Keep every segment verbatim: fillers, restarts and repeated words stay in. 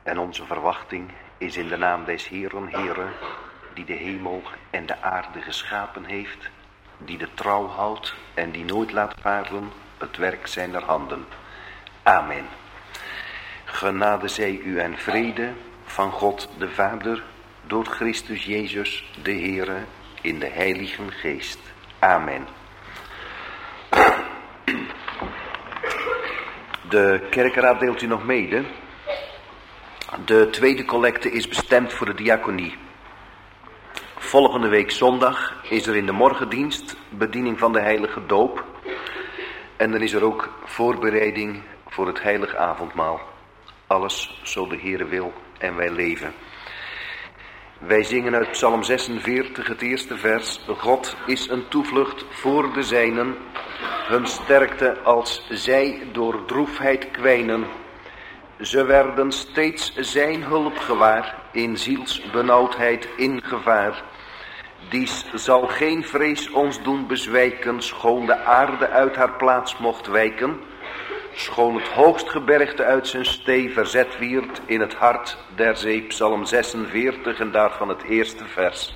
En onze verwachting is in de naam des Heeren, Heere, die de hemel en de aarde geschapen heeft, die de trouw houdt en die nooit laat varen het werk zijner handen. Amen. Genade zij u en vrede van God de Vader, door Christus Jezus de Heere, in de Heilige Geest. Amen. De kerkraad deelt u nog mede. De tweede collecte is bestemd voor de diaconie. Volgende week zondag is er in de morgendienst bediening van de heilige doop. En dan is er ook voorbereiding voor het heilige avondmaal. Alles zo de Heere wil en wij leven. Wij zingen uit Psalm zesenveertig het eerste vers. God is een toevlucht voor de zijnen, hun sterkte als zij door droefheid kwijnen. Ze werden steeds zijn hulp gewaar, in zielsbenauwdheid in gevaar. Dies zal geen vrees ons doen bezwijken, schoon de aarde uit haar plaats mocht wijken. Schoon het hoogstgebergte uit zijn stee verzet wierd in het hart der zee. Psalm zesenveertig en daarvan het eerste vers.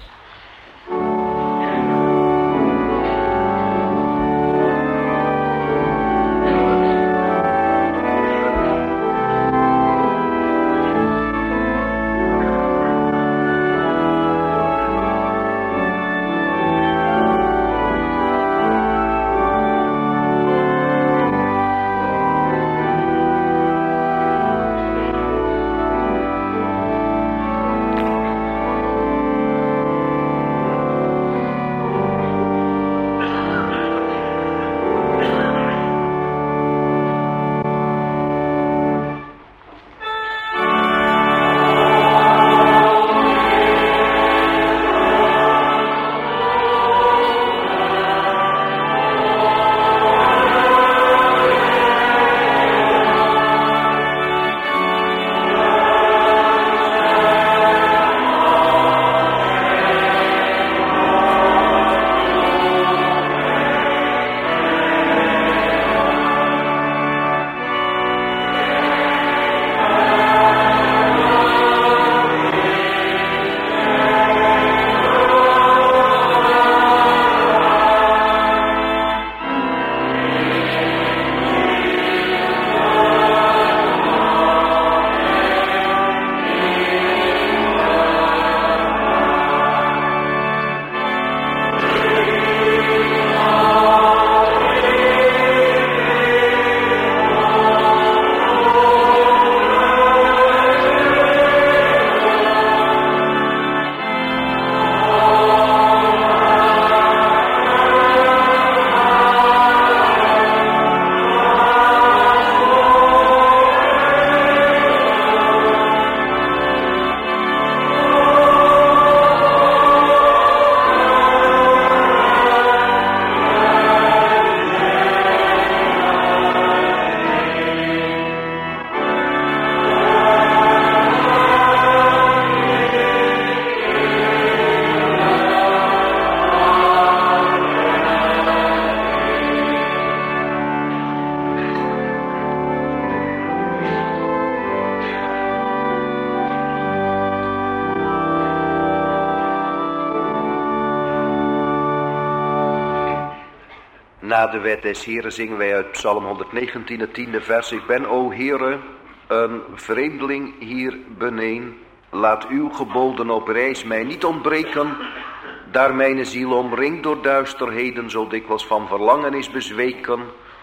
Na de wet des Heren zingen wij uit Psalm honderdnegentien, het tiende vers. Ik ben, o Heere, een vreemdeling hier beneen. Laat uw geboden op reis mij niet ontbreken. Daar mijn ziel omringt door duisterheden, zo dikwijls van verlangen is bezweken.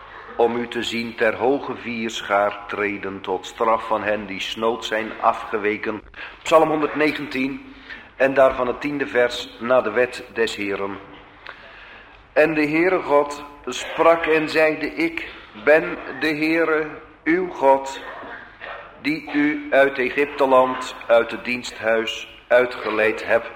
Om u te zien ter hoge vierschaar treden, tot straf van hen die snood zijn afgeweken. Psalm honderdnegentien en daarvan het tiende vers, na de wet des Heren. En de Heere God sprak en zeide, ik ben de Heere, uw God, die u uit Egypteland, uit het diensthuis uitgeleid heb.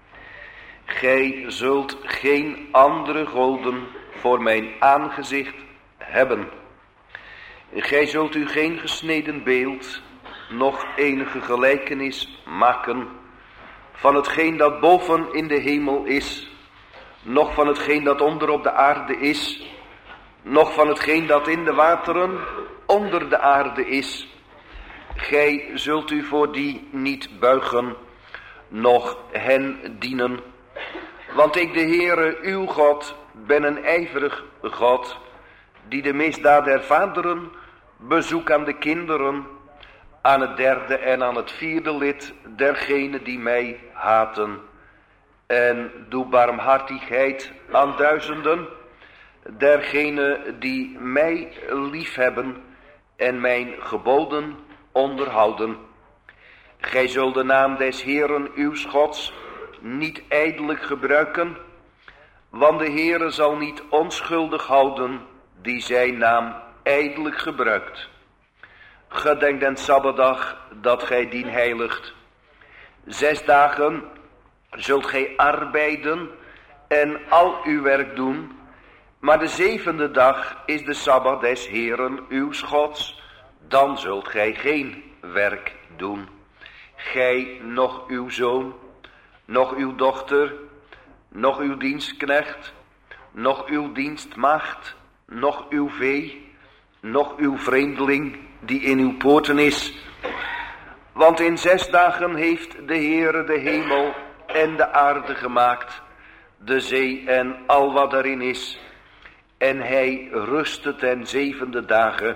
Gij zult geen andere goden voor mijn aangezicht hebben. Gij zult u geen gesneden beeld, noch enige gelijkenis maken van hetgeen dat boven in de hemel is, noch van hetgeen dat onder op de aarde is, noch van hetgeen dat in de wateren onder de aarde is. Gij zult u voor die niet buigen, noch hen dienen. Want ik, de Heere, uw God, ben een ijverig God, die de misdaad der vaderen bezoek aan de kinderen, aan het derde en aan het vierde lid dergenen die mij haten. En doe barmhartigheid aan duizenden, dergenen die mij liefhebben en mijn geboden onderhouden. Gij zult de naam des Heeren uw Gods niet ijdelijk gebruiken, want de Heere zal niet onschuldig houden die zijn naam ijdelijk gebruikt. Gedenk den Sabbatdag dat gij dien heiligt. Zes dagen zult gij arbeiden en al uw werk doen, maar de zevende dag is de Sabbat des Heeren uw Gods. Dan zult gij geen werk doen. Gij, noch uw zoon, noch uw dochter, noch uw dienstknecht, noch uw dienstmaagd, noch uw vee, noch uw vreemdeling die in uw poorten is. Want in zes dagen heeft de Heere de hemel en de aarde gemaakt, de zee en al wat erin is. En hij rustte ten zevende dagen.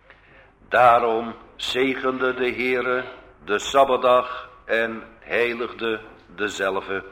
Daarom zegende de Heere de Sabbatdag en heiligde dezelve.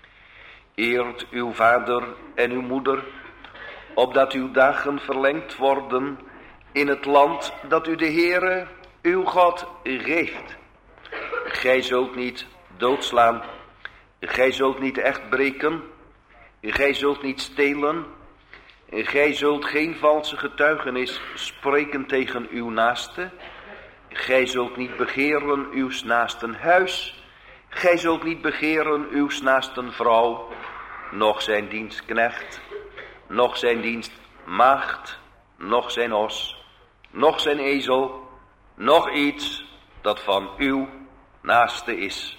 Eert uw vader en uw moeder, opdat uw dagen verlengd worden in het land dat u de Heere uw God geeft. Gij zult niet doodslaan, gij zult niet echt breken, gij zult niet stelen, gij zult geen valse getuigenis spreken tegen uw naaste, gij zult niet begeren uw naasten huis, gij zult niet begeren uw naasten vrouw, noch zijn dienstknecht, noch zijn dienstmaagd, noch zijn os, noch zijn ezel, noch iets dat van uw naaste is.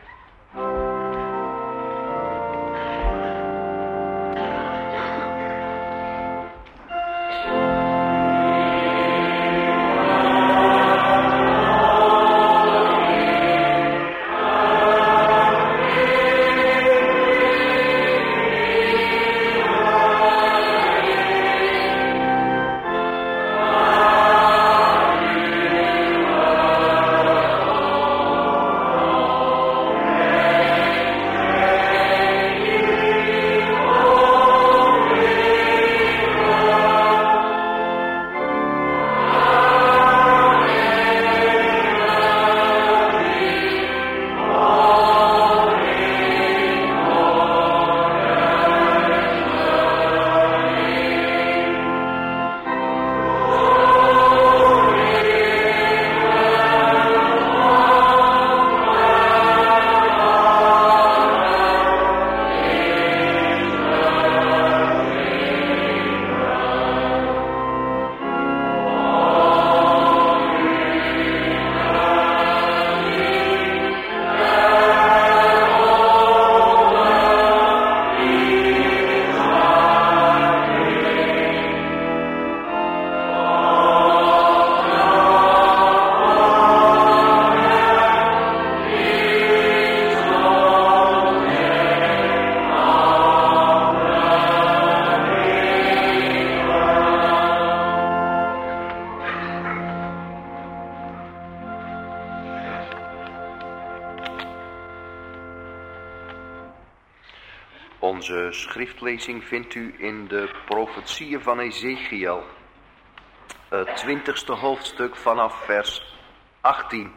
Onze schriftlezing vindt u in de profetieën van Ezechiel, het twintigste hoofdstuk vanaf vers achttien.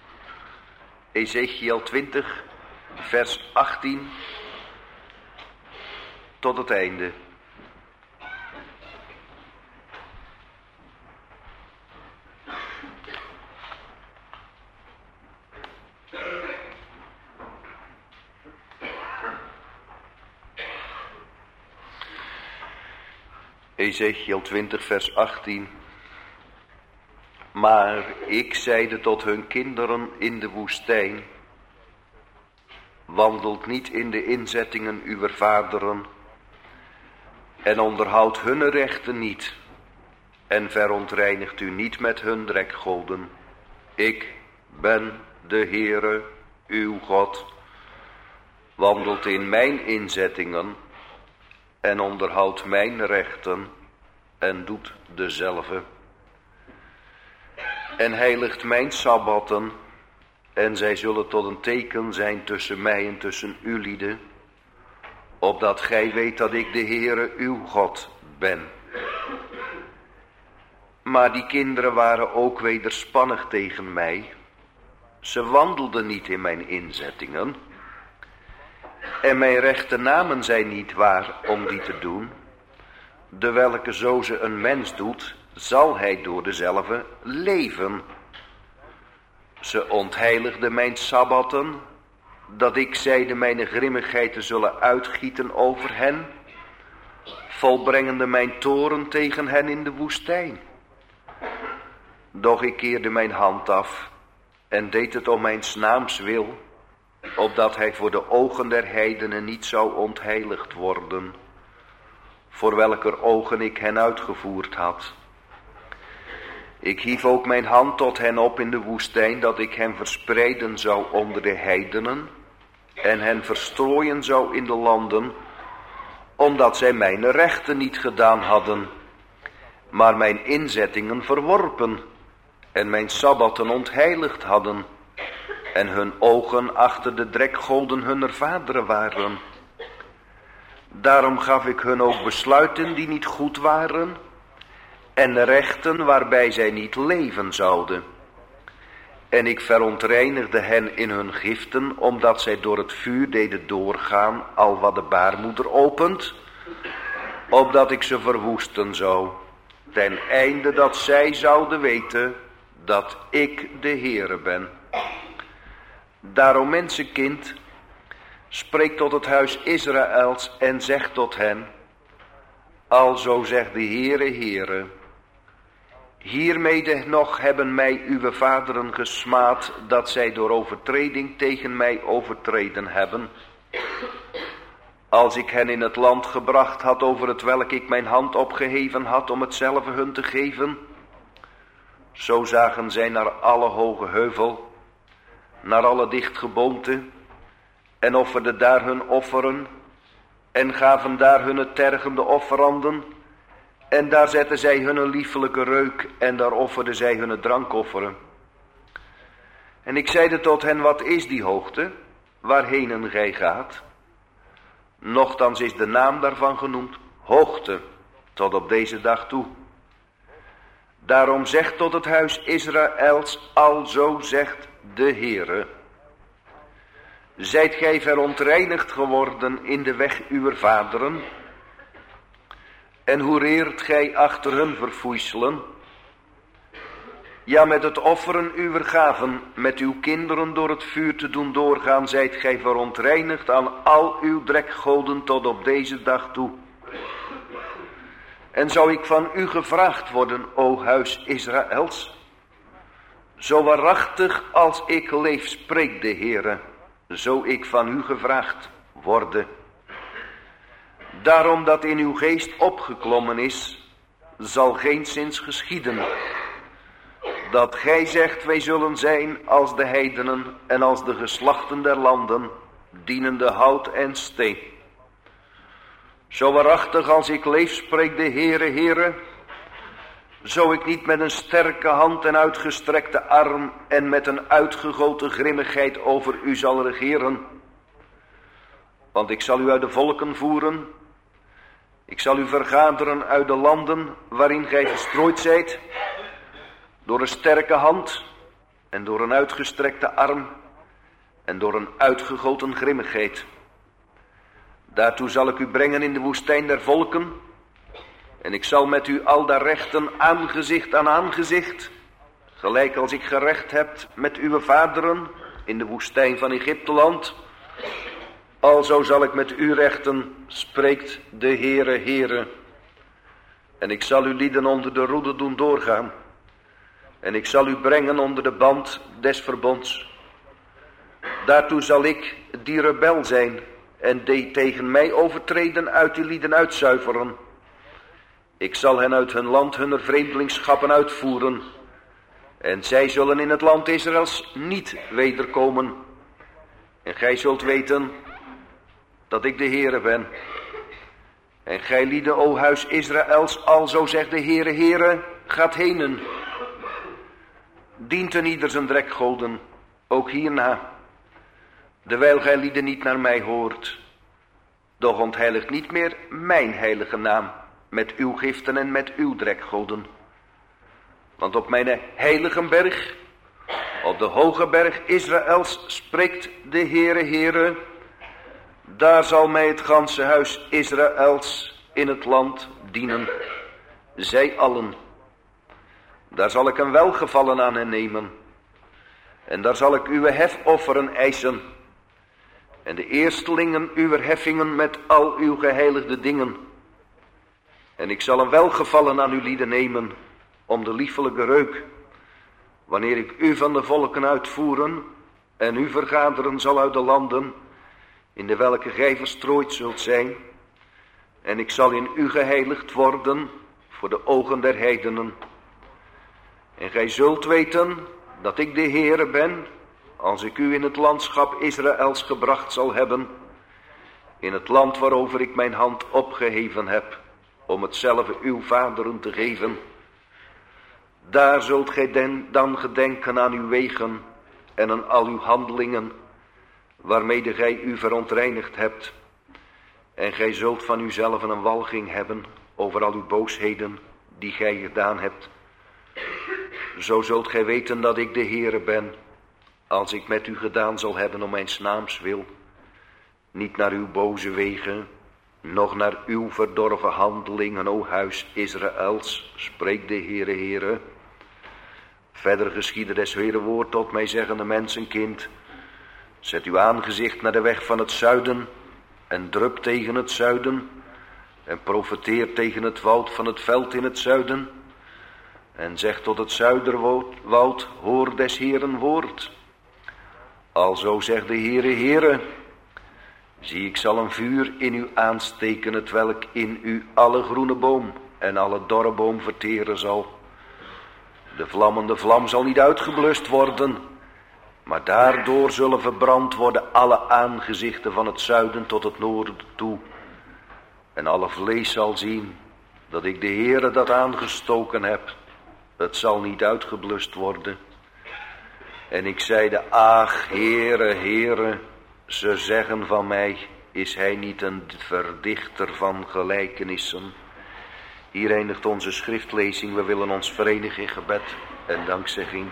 Ezechiel twintig, vers achttien tot het einde. Ezechiel twintig vers achttien. Maar ik zeide tot hun kinderen in de woestijn, wandelt niet in de inzettingen uwer vaderen en onderhoudt hunne rechten niet en verontreinigt u niet met hun drekgoden. Ik, ben de Heere, uw God, wandelt in mijn inzettingen en onderhoudt mijn rechten en doet dezelfde. En heiligt mijn sabbatten en zij zullen tot een teken zijn tussen mij en tussen u lieden, opdat gij weet dat ik de Heere, uw God, ben. Maar die kinderen waren ook wederspannig tegen mij. Ze wandelden niet in mijn inzettingen. En mijn rechte namen zijn niet waar om die te doen. De welke zo ze een mens doet, zal hij door dezelfde leven. Ze ontheiligden mijn sabbatten, dat ik zeide mijn grimmigheid te zullen uitgieten over hen, volbrengende mijn toorn tegen hen in de woestijn. Doch ik keerde mijn hand af en deed het om mijn naams wil, opdat hij voor de ogen der heidenen niet zou ontheiligd worden, voor welker ogen ik hen uitgevoerd had. Ik hief ook mijn hand tot hen op in de woestijn, dat ik hen verspreiden zou onder de heidenen en hen verstrooien zou in de landen, omdat zij mijn rechten niet gedaan hadden, maar mijn inzettingen verworpen en mijn sabbatten ontheiligd hadden en hun ogen achter de drekgoden hunner vaderen waren. Daarom gaf ik hun ook besluiten die niet goed waren en rechten waarbij zij niet leven zouden. En ik verontreinigde hen in hun giften, omdat zij door het vuur deden doorgaan, al wat de baarmoeder opent, opdat ik ze verwoesten zou, ten einde dat zij zouden weten dat ik de Heere ben. Daarom, mensenkind, spreek tot het huis Israëls en zeg tot hen, alzo zegt de Heere, Heere, hiermede nog hebben mij uw vaderen gesmaad, dat zij door overtreding tegen mij overtreden hebben. Als ik hen in het land gebracht had, over het welk ik mijn hand opgeheven had om hetzelfde hun te geven, zo zagen zij naar alle hoge heuvel, naar alle dichtgeboomte, en offerden daar hun offeren, en gaven daar hun tergende offeranden, en daar zetten zij hun liefelijke reuk, en daar offerden zij hun drankofferen. En ik zeide tot hen, wat is die hoogte, waarheen gij gaat? Nochtans is de naam daarvan genoemd, hoogte, tot op deze dag toe. Daarom zegt tot het huis Israëls, alzo zegt de Heere, zijt gij verontreinigd geworden in de weg uwer vaderen, en hoe reert gij achter hun verfoeiselen? Ja, met het offeren uwer gaven, met uw kinderen door het vuur te doen doorgaan, zijt gij verontreinigd aan al uw drekgoden tot op deze dag toe. En zou ik van u gevraagd worden, o huis Israëls? Zo waarachtig als ik leef, spreekt de Heere, zo ik van u gevraagd worde. Daarom dat in uw geest opgeklommen is, zal geenszins geschieden. Dat gij zegt, wij zullen zijn als de heidenen en als de geslachten der landen, dienende hout en steen. Zo waarachtig als ik leef, spreekt de Heere, Heere, zo ik niet met een sterke hand en uitgestrekte arm en met een uitgegoten grimmigheid over u zal regeren. Want ik zal u uit de volken voeren, ik zal u vergaderen uit de landen waarin gij verstrooid zijt, door een sterke hand en door een uitgestrekte arm en door een uitgegoten grimmigheid. Daartoe zal ik u brengen in de woestijn der volken, en ik zal met u al daar rechten aangezicht aan aangezicht, gelijk als ik gerecht heb met uw vaderen in de woestijn van Egypteland. Alzo zal ik met u rechten, spreekt de Heere, Heere. En ik zal uw lieden onder de roede doen doorgaan, en ik zal u brengen onder de band des verbonds. Daartoe zal ik die rebel zijn, en die tegen mij overtreden uit die lieden uitzuiveren. Ik zal hen uit hun land hunner vreemdelingschappen uitvoeren, En zij zullen in het land Israëls niet wederkomen. En gij zult weten dat ik de Heere ben. En gij lieden, o huis Israëls, alzo zegt de Heere, Heere, gaat henen. Dient een ieder zijn drekgoden, ook hierna. Dewijl gij lieden niet naar mij hoort. Doch ontheiligt niet meer mijn heilige naam, met uw giften en met uw drekgoden. Want op mijn heilige berg, op de hoge berg Israëls, spreekt de Heere, Heere, daar zal mij het ganse huis Israëls in het land dienen, zij allen. Daar zal ik een welgevallen aan hen nemen, en daar zal ik uw hefofferen eisen, en de eerstelingen uw heffingen met al uw geheiligde dingen. En ik zal een welgevallen aan uw lieden nemen, om de liefelijke reuk, wanneer ik u van de volken uitvoeren, en u vergaderen zal uit de landen, in de welke gij verstrooid zult zijn, en ik zal in u geheiligd worden voor de ogen der heidenen. En gij zult weten dat ik de Heere ben, als ik u in het landschap Israëls gebracht zal hebben, in het land waarover ik mijn hand opgeheven heb, om hetzelfde uw vaderen te geven. Daar zult gij den, dan gedenken aan uw wegen en aan al uw handelingen, waarmede gij u verontreinigd hebt. En gij zult van uzelf een walging hebben over al uw boosheden die gij gedaan hebt. Zo zult gij weten dat ik de Heere ben, als ik met u gedaan zal hebben om mijn naams wil, niet naar uw boze wegen, noch naar uw verdorven handelingen, o huis Israëls, spreekt de Heere, Heere. Verder geschiedde des Heere woord tot mij, zeggende, mensenkind, zet uw aangezicht naar de weg van het zuiden, en drup tegen het zuiden, en profeteer tegen het woud van het veld in het zuiden, en zeg tot het zuiderwoud, hoor des Heeren woord. Alzo zegt de Heere, Heere, zie, ik zal een vuur in u aansteken, het welk in u alle groene boom en alle dorre boom verteren zal. De vlammende vlam zal niet uitgeblust worden, maar daardoor zullen verbrand worden alle aangezichten van het zuiden tot het noorden toe. En alle vlees zal zien dat ik de Heere dat aangestoken heb. Het zal niet uitgeblust worden. En ik zeide, ach, Heere, Heere, ze zeggen van mij, is hij niet een verdichter van gelijkenissen? Hier eindigt onze schriftlezing. We willen ons verenigen in gebed en dankzegging.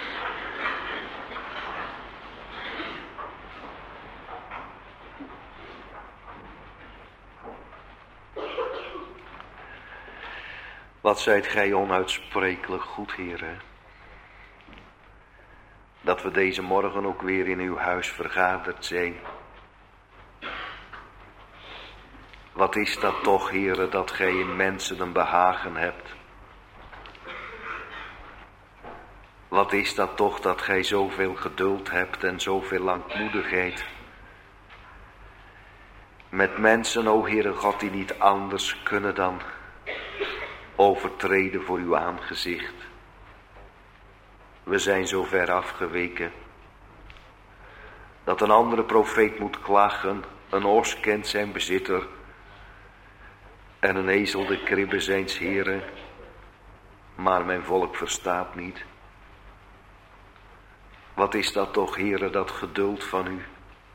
Wat zijt gij onuitsprekelijk goed, Heere, dat we deze morgen ook weer in uw huis vergaderd zijn. Wat is dat toch, Heere, dat gij in mensen een behagen hebt? Wat is dat toch dat gij zoveel geduld hebt en zoveel langmoedigheid? Met mensen, o Heere God, die niet anders kunnen dan overtreden voor uw aangezicht. We zijn zo ver afgeweken dat een andere profeet moet klagen, een os kent zijn bezitter en een ezel de kribbe zijns Heren, maar mijn volk verstaat niet. Wat is dat toch, Heere, dat geduld van u?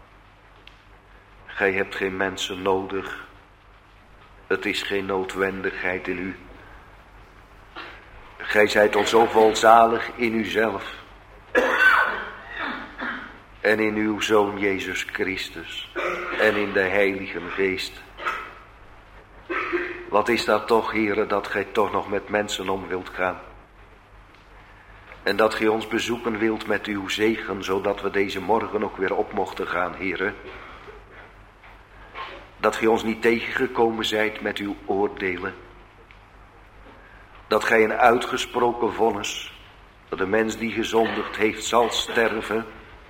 Gij hebt geen mensen nodig, het is geen noodwendigheid in u. Gij zijt al zo volzalig in uzelf en in uw Zoon Jezus Christus en in de Heilige Geest. Wat is dat toch, Heere, dat gij toch nog met mensen om wilt gaan? En dat gij ons bezoeken wilt met uw zegen, zodat we deze morgen ook weer op mochten gaan, Heere. Dat gij ons niet tegengekomen zijt met uw oordelen. Dat gij een uitgesproken vonnis, dat de mens die gezondigd heeft zal sterven.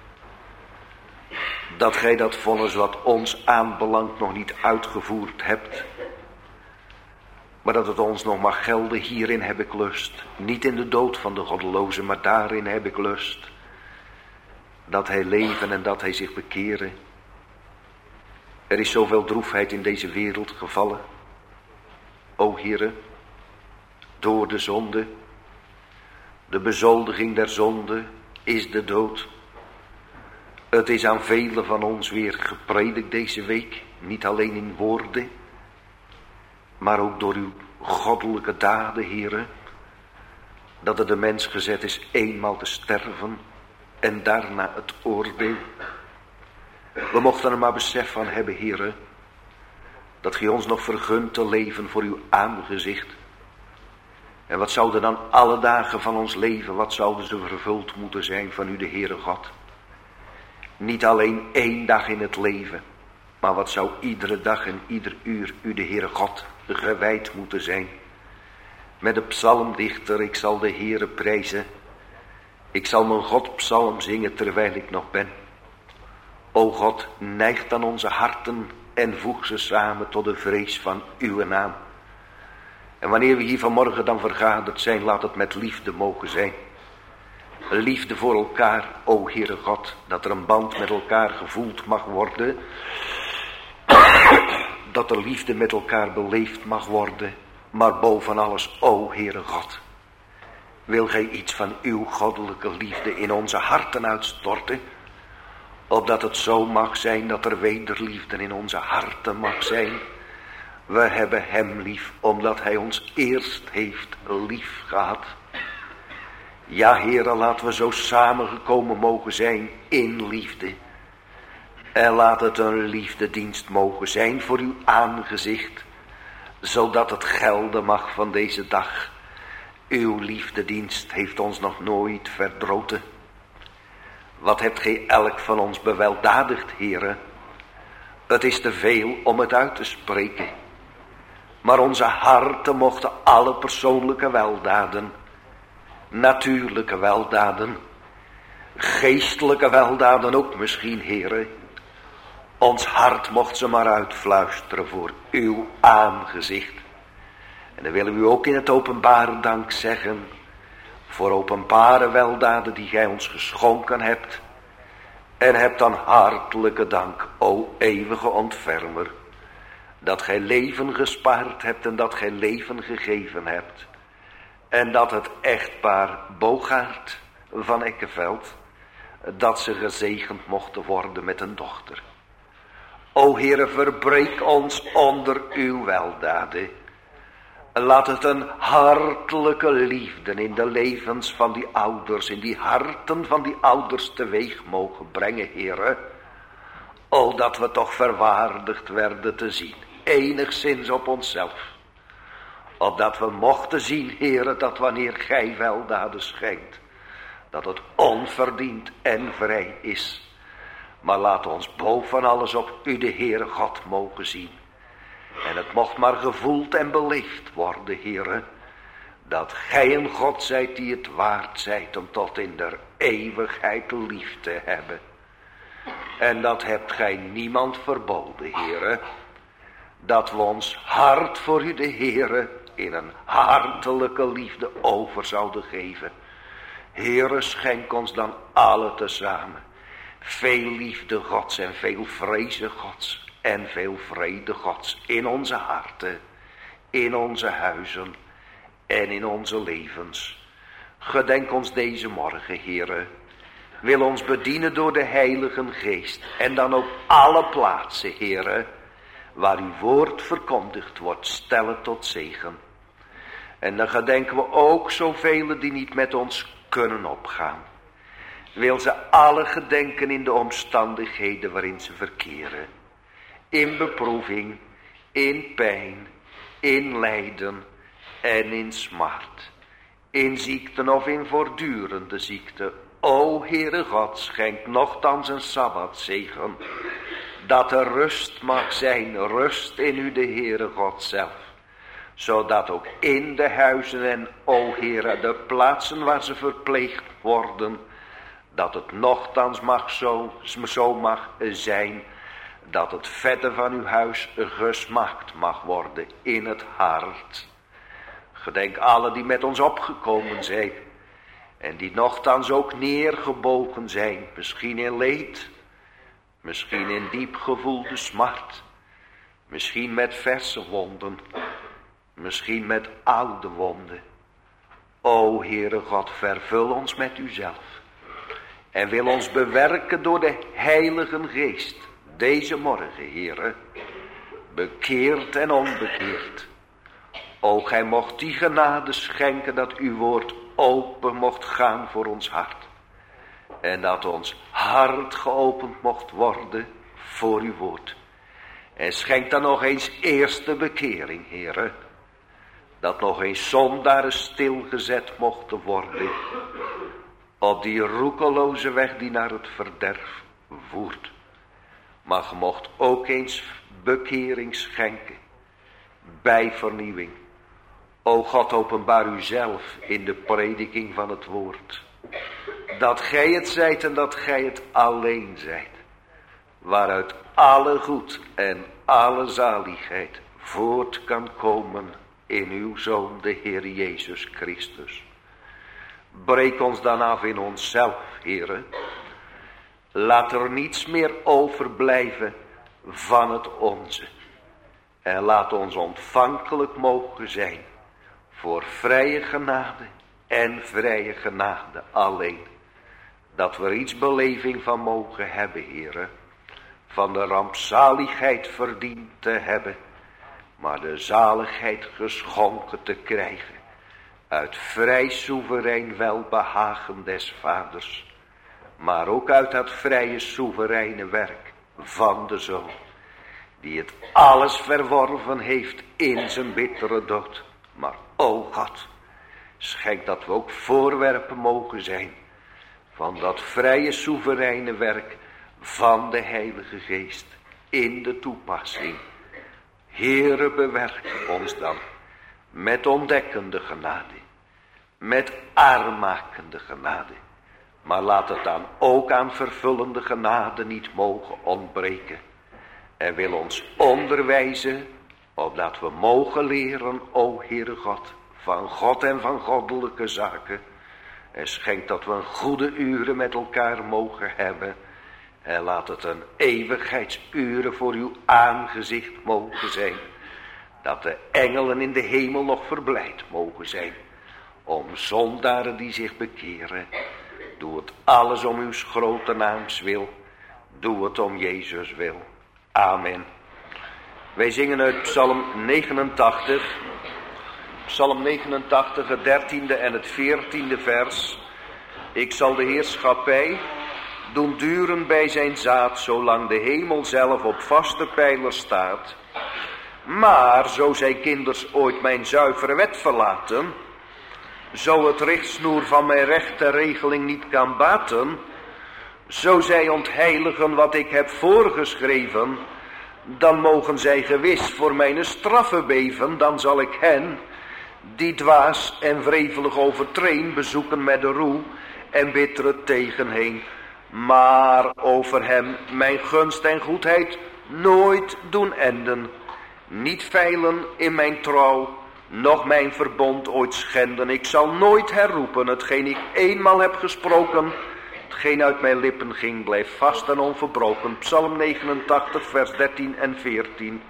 Dat gij dat vonnis wat ons aanbelangt nog niet uitgevoerd hebt. Maar dat het ons nog mag gelden, hierin heb ik lust. Niet in de dood van de goddeloze, maar daarin heb ik lust. Dat hij leven en dat hij zich bekeren. Er is zoveel droefheid in deze wereld gevallen. O Heere, door de zonde. De bezoldiging der zonde is de dood. Het is aan velen van ons weer gepredikt deze week. Niet alleen in woorden, maar ook door uw goddelijke daden, Heere. Dat er de mens gezet is eenmaal te sterven en daarna het oordeel. We mochten er maar besef van hebben, Heere, dat gij ons nog vergunt te leven voor uw aangezicht. En wat zouden dan alle dagen van ons leven, wat zouden ze vervuld moeten zijn van u, de Heere God? Niet alleen één dag in het leven, maar wat zou iedere dag en ieder uur u, de Heere God, gewijd moeten zijn. Met de psalmdichter, ik zal de Heere prijzen. Ik zal mijn God psalm zingen terwijl ik nog ben. O God, neig dan onze harten en voeg ze samen tot de vrees van uw naam. En wanneer we hier vanmorgen dan vergaderd zijn, laat het met liefde mogen zijn. Liefde voor elkaar, o Heere God, dat er een band met elkaar gevoeld mag worden. Dat er liefde met elkaar beleefd mag worden. Maar boven alles, o Heere God, wil gij iets van uw goddelijke liefde in onze harten uitstorten, opdat het zo mag zijn dat er wederliefde in onze harten mag zijn. We hebben hem lief, omdat hij ons eerst heeft lief gehad. Ja, Heere, laten we zo samengekomen mogen zijn in liefde. En laat het een liefdedienst mogen zijn voor uw aangezicht, zodat het gelden mag van deze dag. Uw liefdedienst heeft ons nog nooit verdroten. Wat hebt gij elk van ons beweldadigd, Heere? Het is te veel om het uit te spreken. Maar onze harten mochten alle persoonlijke weldaden, natuurlijke weldaden, geestelijke weldaden ook misschien, Heere, ons hart mocht ze maar uitfluisteren voor uw aangezicht. En dan willen we u ook in het openbare dank zeggen voor openbare weldaden die gij ons geschonken hebt. En hebt dan hartelijke dank, o eeuwige ontfermer, dat gij leven gespaard hebt en dat gij leven gegeven hebt. En dat het echtpaar Bogaert van Ekkeveld, dat ze gezegend mochten worden met een dochter. O Heere, verbreek ons onder uw weldaden. Laat het een hartelijke liefde in de levens van die ouders, in die harten van die ouders teweeg mogen brengen, Heere. O, dat we toch verwaardigd werden te zien, enigszins op onszelf. Opdat we mochten zien, Heere, dat wanneer gij weldaden schenkt, dat het onverdiend en vrij is. Maar laat ons boven alles op u, de Heere God, mogen zien. En het mocht maar gevoeld en beleefd worden, Heere, dat gij een God zijt die het waard zijt om tot in der eeuwigheid lief te hebben. En dat hebt gij niemand verboden, Heere, dat we ons hart voor u, de Heere, in een hartelijke liefde over zouden geven. Heere, schenk ons dan alle tezamen veel liefde Gods en veel vrezen Gods en veel vrede Gods in onze harten, in onze huizen en in onze levens. Gedenk ons deze morgen, Heere. Wil ons bedienen door de Heilige Geest en dan op alle plaatsen, Heere, waar uw woord verkondigd wordt, stellen tot zegen. En dan gedenken we ook zoveel die niet met ons kunnen opgaan. Wil ze alle gedenken in de omstandigheden waarin ze verkeren. In beproeving, in pijn, in lijden en in smart. In ziekten of in voortdurende ziekte. O Heere God, schenk nochtans een sabbatzegen. Dat er rust mag zijn, rust in u, de Heere God zelf. Zodat ook in de huizen en, o Heere, de plaatsen waar ze verpleegd worden, dat het nochtans mag zo, zo mag zijn, dat het vette van uw huis gesmaakt mag worden in het hart Gedenk alle die met ons opgekomen zijn. En die nochtans ook neergebogen zijn. Misschien in leed. Misschien in diep gevoelde smart. Misschien met verse wonden. Misschien met oude wonden. O Heere God, vervul ons met uzelf. En wil ons bewerken door de Heilige Geest. Deze morgen, Heere. Bekeerd en onbekeerd. O, gij mocht die genade schenken dat uw woord open mocht gaan voor ons hart. En dat ons hart geopend mocht worden voor uw woord. En schenk dan nog eens eerste bekering, Heere. Dat nog eens zondaren stilgezet mochten worden. Op die roekeloze weg die naar het verderf voert. Maar ge mocht ook eens bekering schenken. Bij vernieuwing. O God, openbaar uzelf in de prediking van het woord. Dat gij het zijt en dat gij het alleen zijt. Waaruit alle goed en alle zaligheid voort kan komen in uw Zoon, de Heer Jezus Christus. Breek ons dan af in onszelf, Heere. Laat er niets meer overblijven van het onze. En laat ons ontvankelijk mogen zijn voor vrije genade en vrije genade alleen. Dat we er iets beleving van mogen hebben, Heere. Van de rampzaligheid verdiend te hebben. Maar de zaligheid geschonken te krijgen. Uit vrij soeverein welbehagen des vaders. Maar ook uit dat vrije soevereine werk van de Zoon. Die het alles verworven heeft in zijn bittere dood. Maar o God, schenk dat we ook voorwerpen mogen zijn. Van dat vrije soevereine werk van de Heilige Geest in de toepassing. Heere, bewerk ons dan met ontdekkende genade. Met aanmakende genade. Maar laat het dan ook aan vervullende genade niet mogen ontbreken. En wil ons onderwijzen, opdat we mogen leren, o Heere God, van God en van goddelijke zaken. En schenk dat we een goede uren met elkaar mogen hebben. En laat het een eeuwigheidsuren voor uw aangezicht mogen zijn. Dat de engelen in de hemel nog verblijd mogen zijn. Om zondaren die zich bekeren. Doe het alles om uw grote naams wil. Doe het om Jezus wil. Amen. Wij zingen uit Psalm negenentachtig. Psalm negenentachtig, het dertiende en het veertiende vers. Ik zal de heerschappij doen duren bij zijn zaad, zolang de hemel zelf op vaste pijlers staat. Maar zo zij kinders ooit mijn zuivere wet verlaten, zo het richtsnoer van mijn rechte regeling niet kan baten, zo zij ontheiligen wat ik heb voorgeschreven, dan mogen zij gewis voor mijn straffen beven. Dan zal ik hen, die dwaas en wrevelig overtreen, bezoeken met de roe en bittere tegenheen. Maar over hem mijn gunst en goedheid nooit doen enden. Niet veilen in mijn trouw, noch mijn verbond ooit schenden. Ik zal nooit herroepen hetgeen ik eenmaal heb gesproken. Hetgeen uit mijn lippen ging, blijft vast en onverbroken. Psalm negenentachtig, vers dertien en veertien.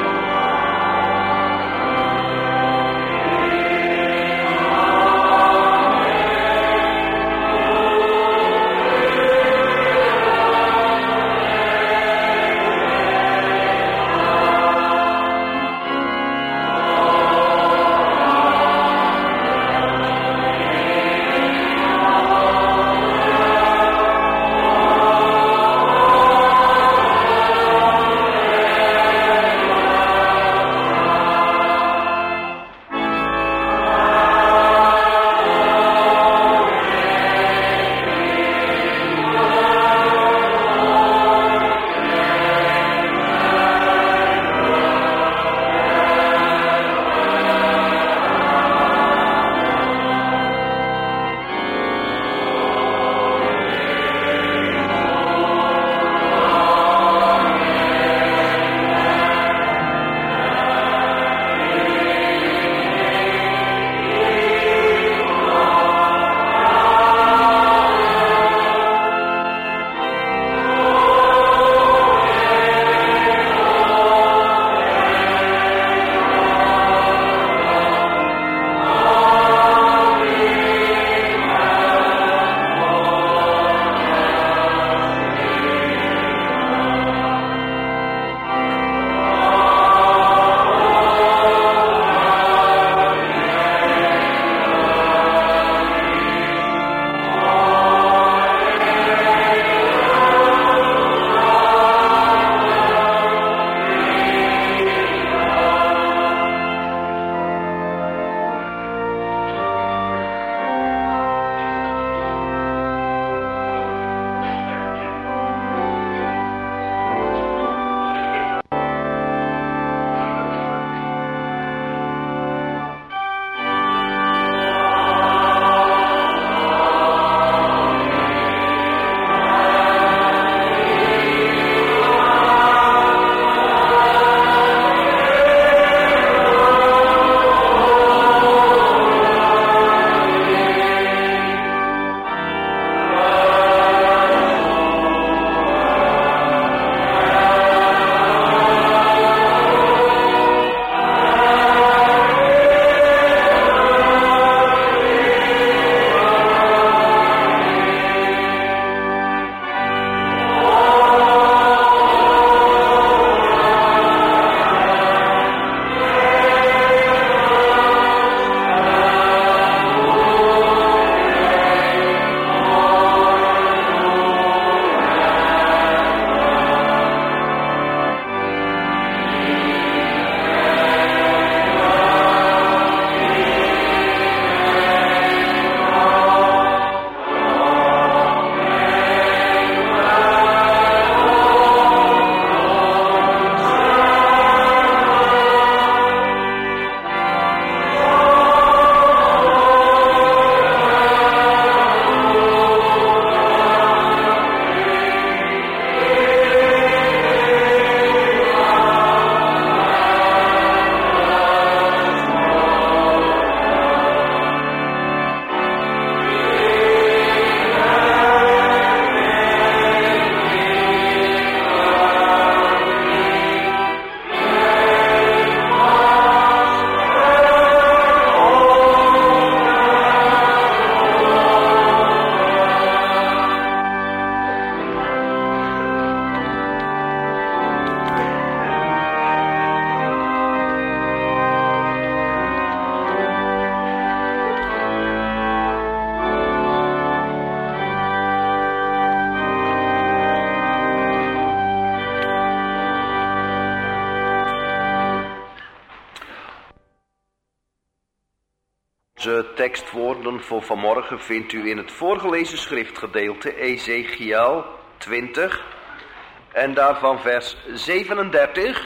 Oh De tekstwoorden voor vanmorgen vindt u in het voorgelezen schriftgedeelte Ezechiel twintig en daarvan vers zevenendertig.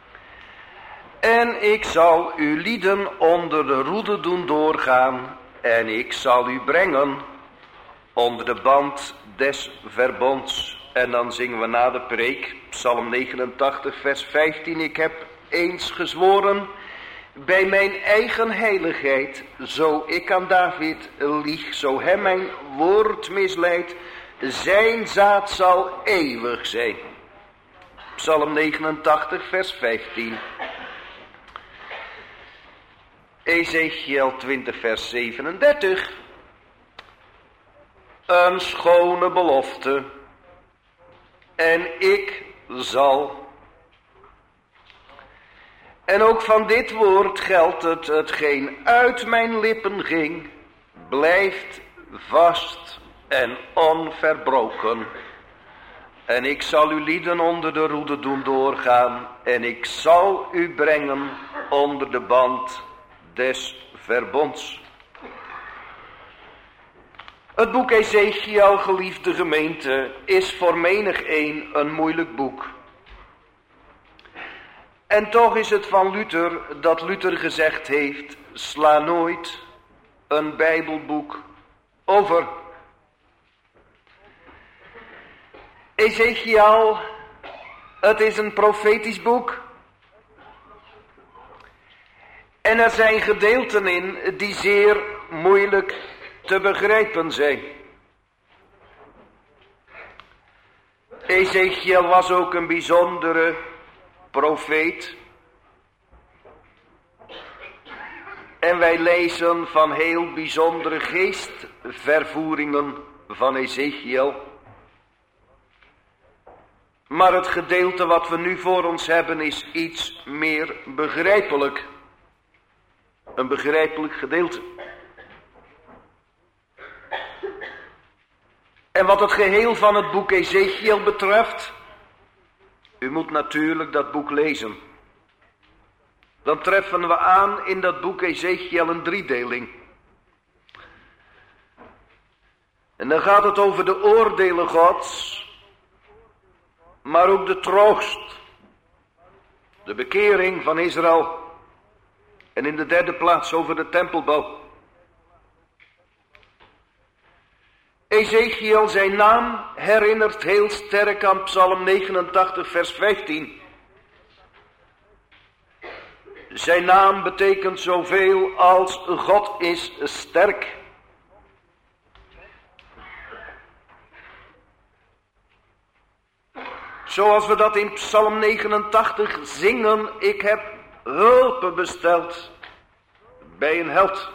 En ik zal uw lieden onder de roede doen doorgaan en ik zal u brengen onder de band des verbonds. En dan zingen we na de preek, Psalm negenentachtig vers vijftien. Ik heb eens gezworen bij mijn eigen heiligheid, zo ik aan David lieg, zo hem mijn woord misleidt, zijn zaad zal eeuwig zijn. Psalm negenentachtig vers vijftien. Ezechiel twintig vers zevenendertig. Een schone belofte. En ik zal. En ook van dit woord geldt het, hetgeen uit mijn lippen ging, blijft vast en onverbroken. En ik zal uw lieden onder de roede doen doorgaan, en ik zal u brengen onder de band des verbonds. Het boek Ezechiel, geliefde gemeente, is voor menig een een moeilijk boek. En toch is het van Luther dat Luther gezegd heeft, sla nooit een Bijbelboek over. Ezechiel, het is een profetisch boek. En er zijn gedeelten in die zeer moeilijk te begrijpen zijn. Ezechiel was ook een bijzondere profeet. En wij lezen van heel bijzondere geestvervoeringen van Ezechiel. Maar het gedeelte wat we nu voor ons hebben is iets meer begrijpelijk. Een begrijpelijk gedeelte. En wat het geheel van het boek Ezechiel betreft, u moet natuurlijk dat boek lezen. Dan treffen we aan in dat boek Ezechiel een driedeling. En dan gaat het over de oordelen Gods, maar ook de troost, de bekering van Israël. En in de derde plaats over de tempelbouw. Ezechiel, zijn naam herinnert heel sterk aan Psalm negenentachtig vers vijftien. Zijn naam betekent zoveel als God is sterk. Zoals we dat in Psalm negenentachtig zingen, ik heb hulp besteld bij een held.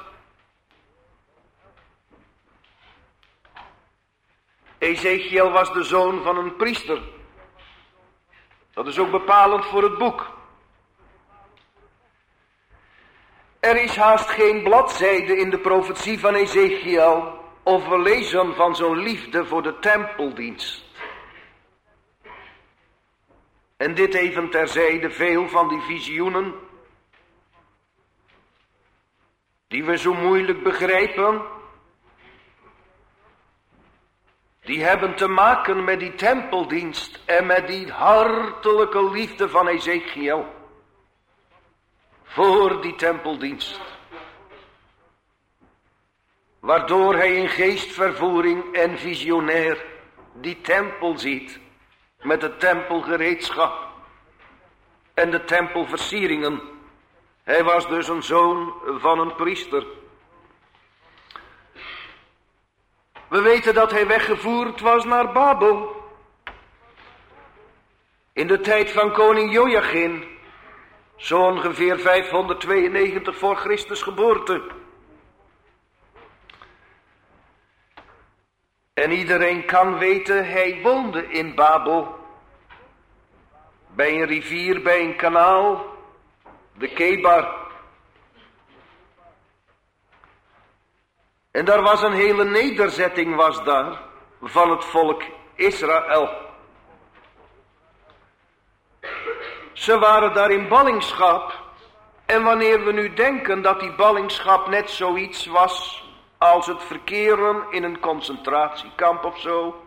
Ezechiel was de zoon van een priester. Dat is ook bepalend voor het boek. Er is haast geen bladzijde in de profetie van Ezechiel of we lezen van zo'n liefde voor de tempeldienst. En dit even terzijde, veel van die visioenen die we zo moeilijk begrijpen, die hebben te maken met die tempeldienst en met die hartelijke liefde van Ezechiel voor die tempeldienst. Waardoor hij in geestvervoering en visionair die tempel ziet met het tempelgereedschap en de tempelversieringen. Hij was dus een zoon van een priester. We weten dat hij weggevoerd was naar Babel. In de tijd van koning Joachim, zo ongeveer vijfhonderdtweeënnegentig voor Christus geboorte. En iedereen kan weten, hij woonde in Babel. Bij een rivier, bij een kanaal, de Kebar. En daar was een hele nederzetting was daar van het volk Israël. Ze waren daar in ballingschap En wanneer we nu denken dat die ballingschap net zoiets was als het verkeren in een concentratiekamp of zo.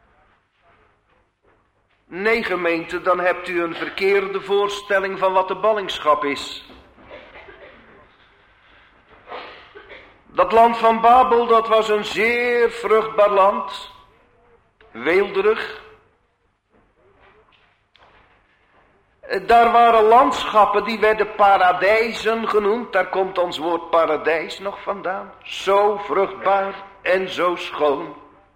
Nee, gemeente, dan hebt u een verkeerde voorstelling van wat de ballingschap is. Dat land van Babel, dat was een zeer vruchtbaar land, weelderig. Daar waren landschappen, die werden paradijzen genoemd. Daar komt ons woord paradijs nog vandaan. Zo vruchtbaar en zo schoon.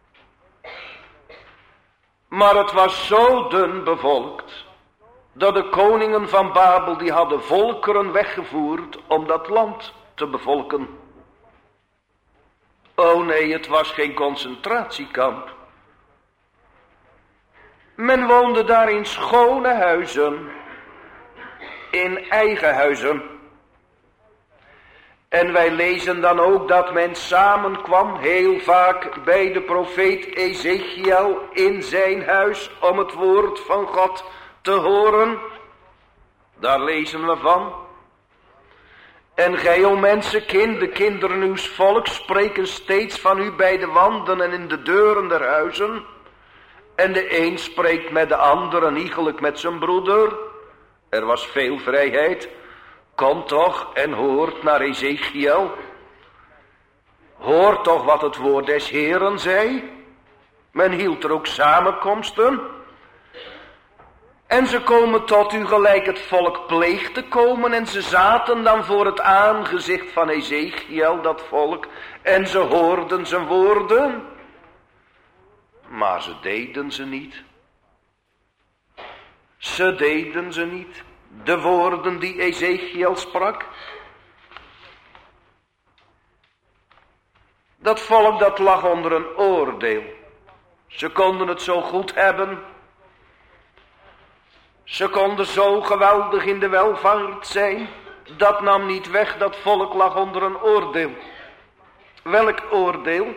Maar het was zo dun bevolkt, dat de koningen van Babel, die hadden volkeren weggevoerd om dat land te bevolken. Oh nee, het was geen concentratiekamp. Men woonde daar in schone huizen, in eigen huizen. En wij lezen dan ook dat men samenkwam heel vaak bij de profeet Ezechiel in zijn huis om het woord van God te horen. Daar lezen we van. En gij, o mensenkind, de kinderen uws volks, spreken steeds van u bij de wanden en in de deuren der huizen. En de een spreekt met de ander en iegelijk met zijn broeder. Er was veel vrijheid. Kom toch en hoort naar Ezechiel. Hoort toch wat het woord des Heeren zei. Men hield er ook samenkomsten. En ze komen tot u gelijk het volk pleegt te komen. En ze zaten dan voor het aangezicht van Ezechiel, dat volk. En ze hoorden zijn woorden. Maar ze deden ze niet. Ze deden ze niet. De woorden die Ezechiel sprak. Dat volk dat lag onder een oordeel. Ze konden het zo goed hebben. Ze konden zo geweldig in de welvaart zijn. Dat nam niet weg, dat volk lag onder een oordeel. Welk oordeel?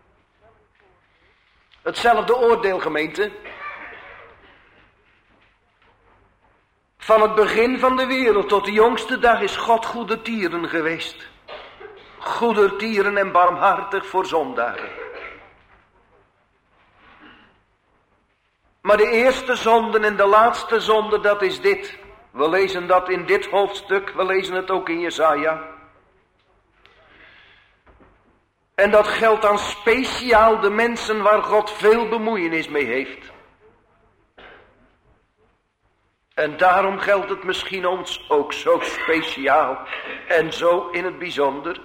Hetzelfde oordeel, gemeente. Van het begin van de wereld tot de jongste dag is God goedertieren geweest. Goedertieren en barmhartig voor zondaren. Maar de eerste zonde en de laatste zonde, dat is dit. We lezen dat in dit hoofdstuk, we lezen het ook in Jesaja. En dat geldt dan speciaal de mensen waar God veel bemoeienis mee heeft. En daarom geldt het misschien ons ook zo speciaal en zo in het bijzonder.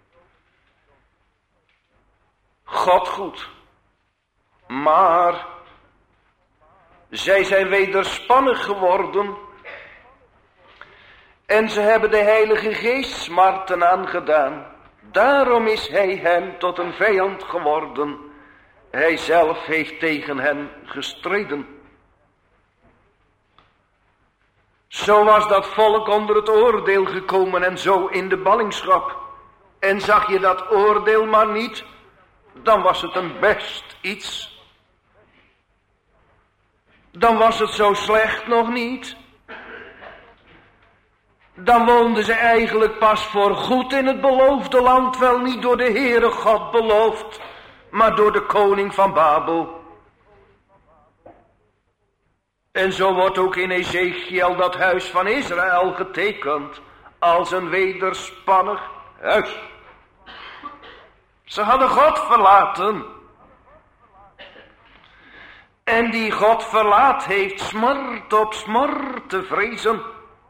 God goed. Maar zij zijn wederspannig geworden. En ze hebben de Heilige Geest smarten aangedaan. Daarom is hij hen tot een vijand geworden. Hij zelf heeft tegen hen gestreden. Zo was dat volk onder het oordeel gekomen en zo in de ballingschap. En zag je dat oordeel maar niet, dan was het een best iets. Dan was het zo slecht nog niet. Dan woonden ze eigenlijk pas voor goed in het beloofde land, wel niet door de Heere God beloofd, maar door de koning van Babel. En zo wordt ook in Ezechiel dat huis van Israël getekend als een wederspannig huis. Ze hadden God verlaten. En die God verlaat heeft smart op smart te vrezen.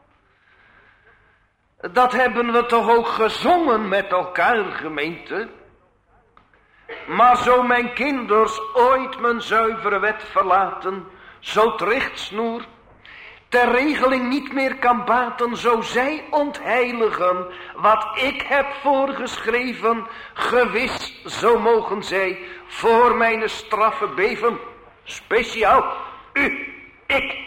Dat hebben we toch ook gezongen met elkaar, gemeente. Maar zo mijn kinders ooit mijn zuivere wet verlaten, zo het richtsnoer ter regeling niet meer kan baten, zo zij ontheiligen wat ik heb voorgeschreven, gewis zo mogen zij voor mijn straffe beven. Speciaal u, ik.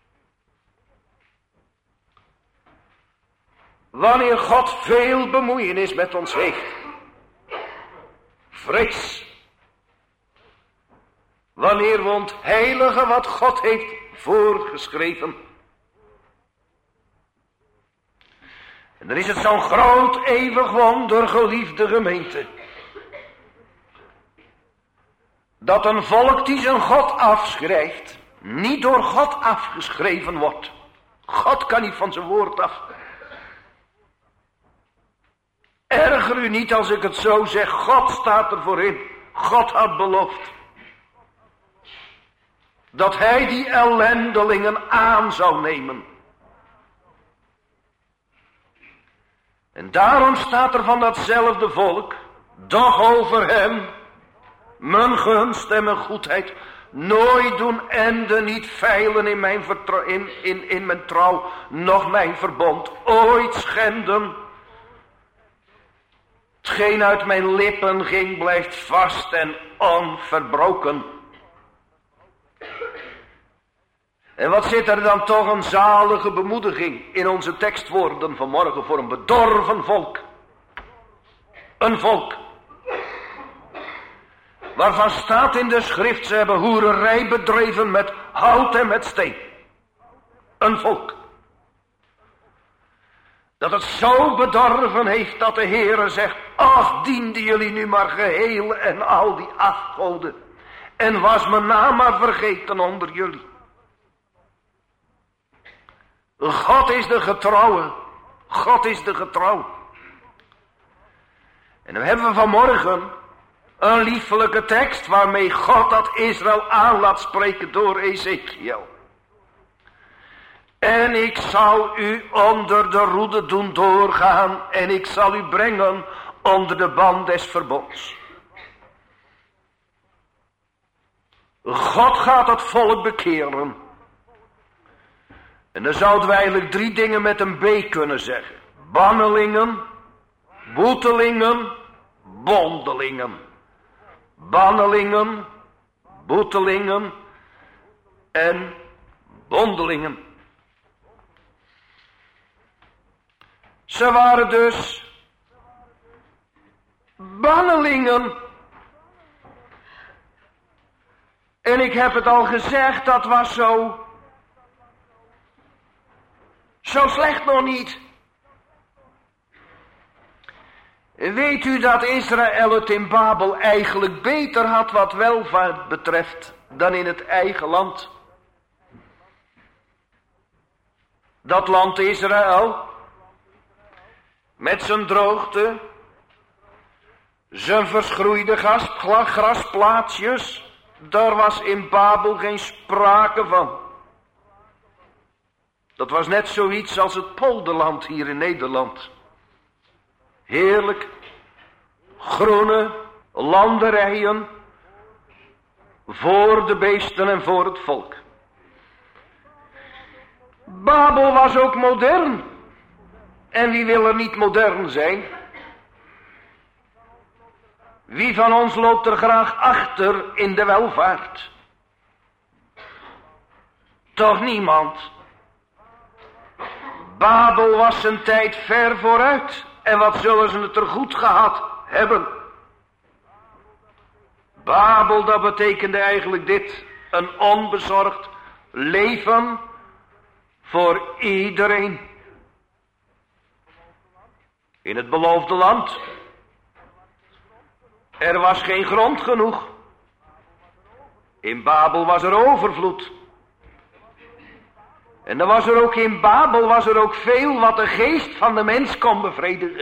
Wanneer God veel bemoeienis met ons heeft, vrees. Wanneer we ontheiligen wat God heeft voorgeschreven. En dan is het zo'n groot eeuwig wonder, geliefde gemeente, dat een volk die zijn God afschrijft, niet door God afgeschreven wordt. God kan niet van zijn woord af. Erger u niet als ik het zo zeg, God staat er voor in. God had beloofd dat hij die ellendelingen aan zou nemen. En daarom staat er van datzelfde volk, doch over hem, mijn gunst en mijn goedheid, nooit doen enden, niet veilen in mijn, vertrouw, in, in, in mijn trouw, noch mijn verbond, ooit schenden. Hetgeen uit mijn lippen ging, blijft vast en onverbroken. En wat zit er dan toch een zalige bemoediging in onze tekstwoorden vanmorgen voor een bedorven volk. Een volk waarvan staat in de schrift, ze hebben hoererij bedreven met hout en met steen. Een volk dat het zo bedorven heeft dat de Heere zegt, ach, dienden jullie nu maar geheel en al die afgoden. En was mijn naam maar vergeten onder jullie. God is de getrouwe. God is de getrouwe. En dan hebben we vanmorgen een liefelijke tekst waarmee God dat Israël aan laat spreken door Ezekiel. En ik zal u onder de roede doen doorgaan en ik zal u brengen onder de band des verbonds. God gaat het volk bekeren. En dan zouden we eigenlijk drie dingen met een B kunnen zeggen. Bannelingen, boetelingen, bondelingen. Bannelingen, boetelingen en bondelingen. Ze waren dus bannelingen. En ik heb het al gezegd, dat was zo, zo slecht nog niet. Weet u dat Israël het in Babel eigenlijk beter had wat welvaart betreft dan in het eigen land? Dat land Israël, met zijn droogte, zijn verschroeide grasplaatsjes, daar was in Babel geen sprake van. Dat was net zoiets als het polderland hier in Nederland. Heerlijk, groene landerijen voor de beesten en voor het volk. Babel was ook modern. En wie wil er niet modern zijn? Wie van ons loopt er graag achter in de welvaart? Toch niemand. Babel was zijn tijd ver vooruit. En wat zullen ze het er goed gehad hebben? Babel, dat betekende eigenlijk dit. Een onbezorgd leven voor iedereen. In het beloofde land. Er was geen grond genoeg. In Babel was er overvloed. En dan was er ook in Babel was er ook veel wat de geest van de mens kon bevredigen.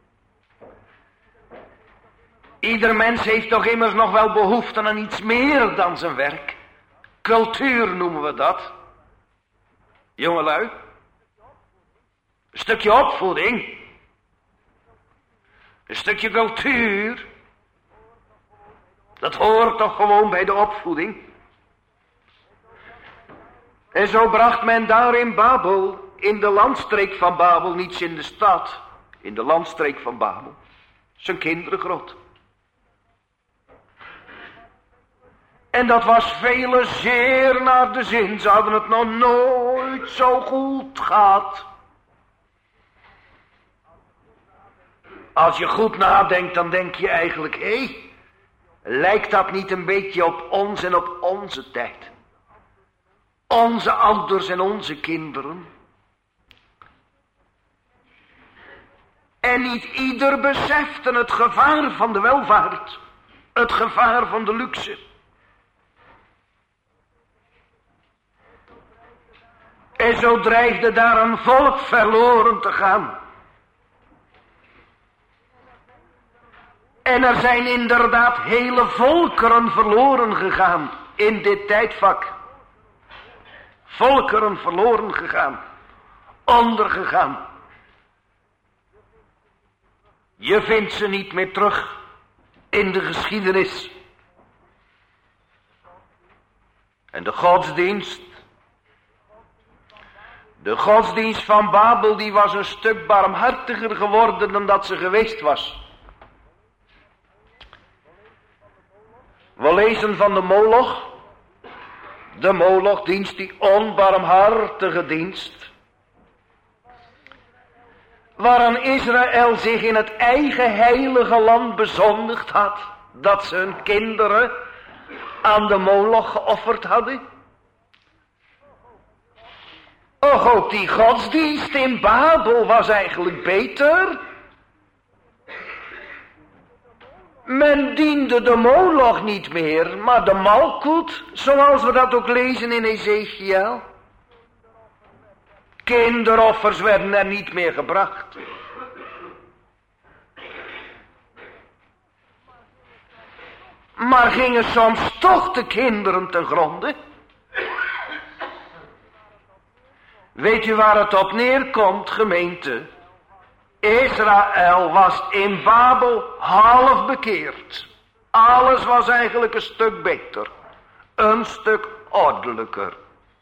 Ieder mens heeft toch immers nog wel behoefte aan iets meer dan zijn werk. Cultuur noemen we dat. Jongelui. Een stukje opvoeding. Een stukje cultuur. Dat hoort toch gewoon bij de opvoeding. En zo bracht men daar in Babel, in de landstreek van Babel, niets in de stad, in de landstreek van Babel, zijn kinderen groot. En dat was velen zeer naar de zin, ze hadden het nog nooit zo goed gehad. Als je goed nadenkt, dan denk je eigenlijk, hé, hey, lijkt dat niet een beetje op ons en op onze tijd? Onze ouders en onze kinderen. En niet ieder besefte het gevaar van de welvaart. Het gevaar van de luxe. En zo dreigde daar een volk verloren te gaan. En er zijn inderdaad hele volkeren verloren gegaan in dit tijdvak. Volkeren verloren gegaan. Ondergegaan. Je vindt ze niet meer terug in de geschiedenis. En de godsdienst. De godsdienst van Babel die was een stuk barmhartiger geworden dan dat ze geweest was. We lezen van de Moloch. De Molochdienst, die onbarmhartige dienst. Waaraan Israël zich in het eigen heilige land bezondigd had. Dat ze hun kinderen aan de Moloch geofferd hadden. Och, ook die godsdienst in Babel was eigenlijk beter. Men diende de Moloch niet meer, maar de Malkut, zoals we dat ook lezen in Ezekiel. Kinderoffers werden er niet meer gebracht. Maar gingen soms toch de kinderen ten gronde? Weet u waar het op neerkomt, gemeente? Israël was in Babel half bekeerd. Alles was eigenlijk een stuk beter. Een stuk ordelijker.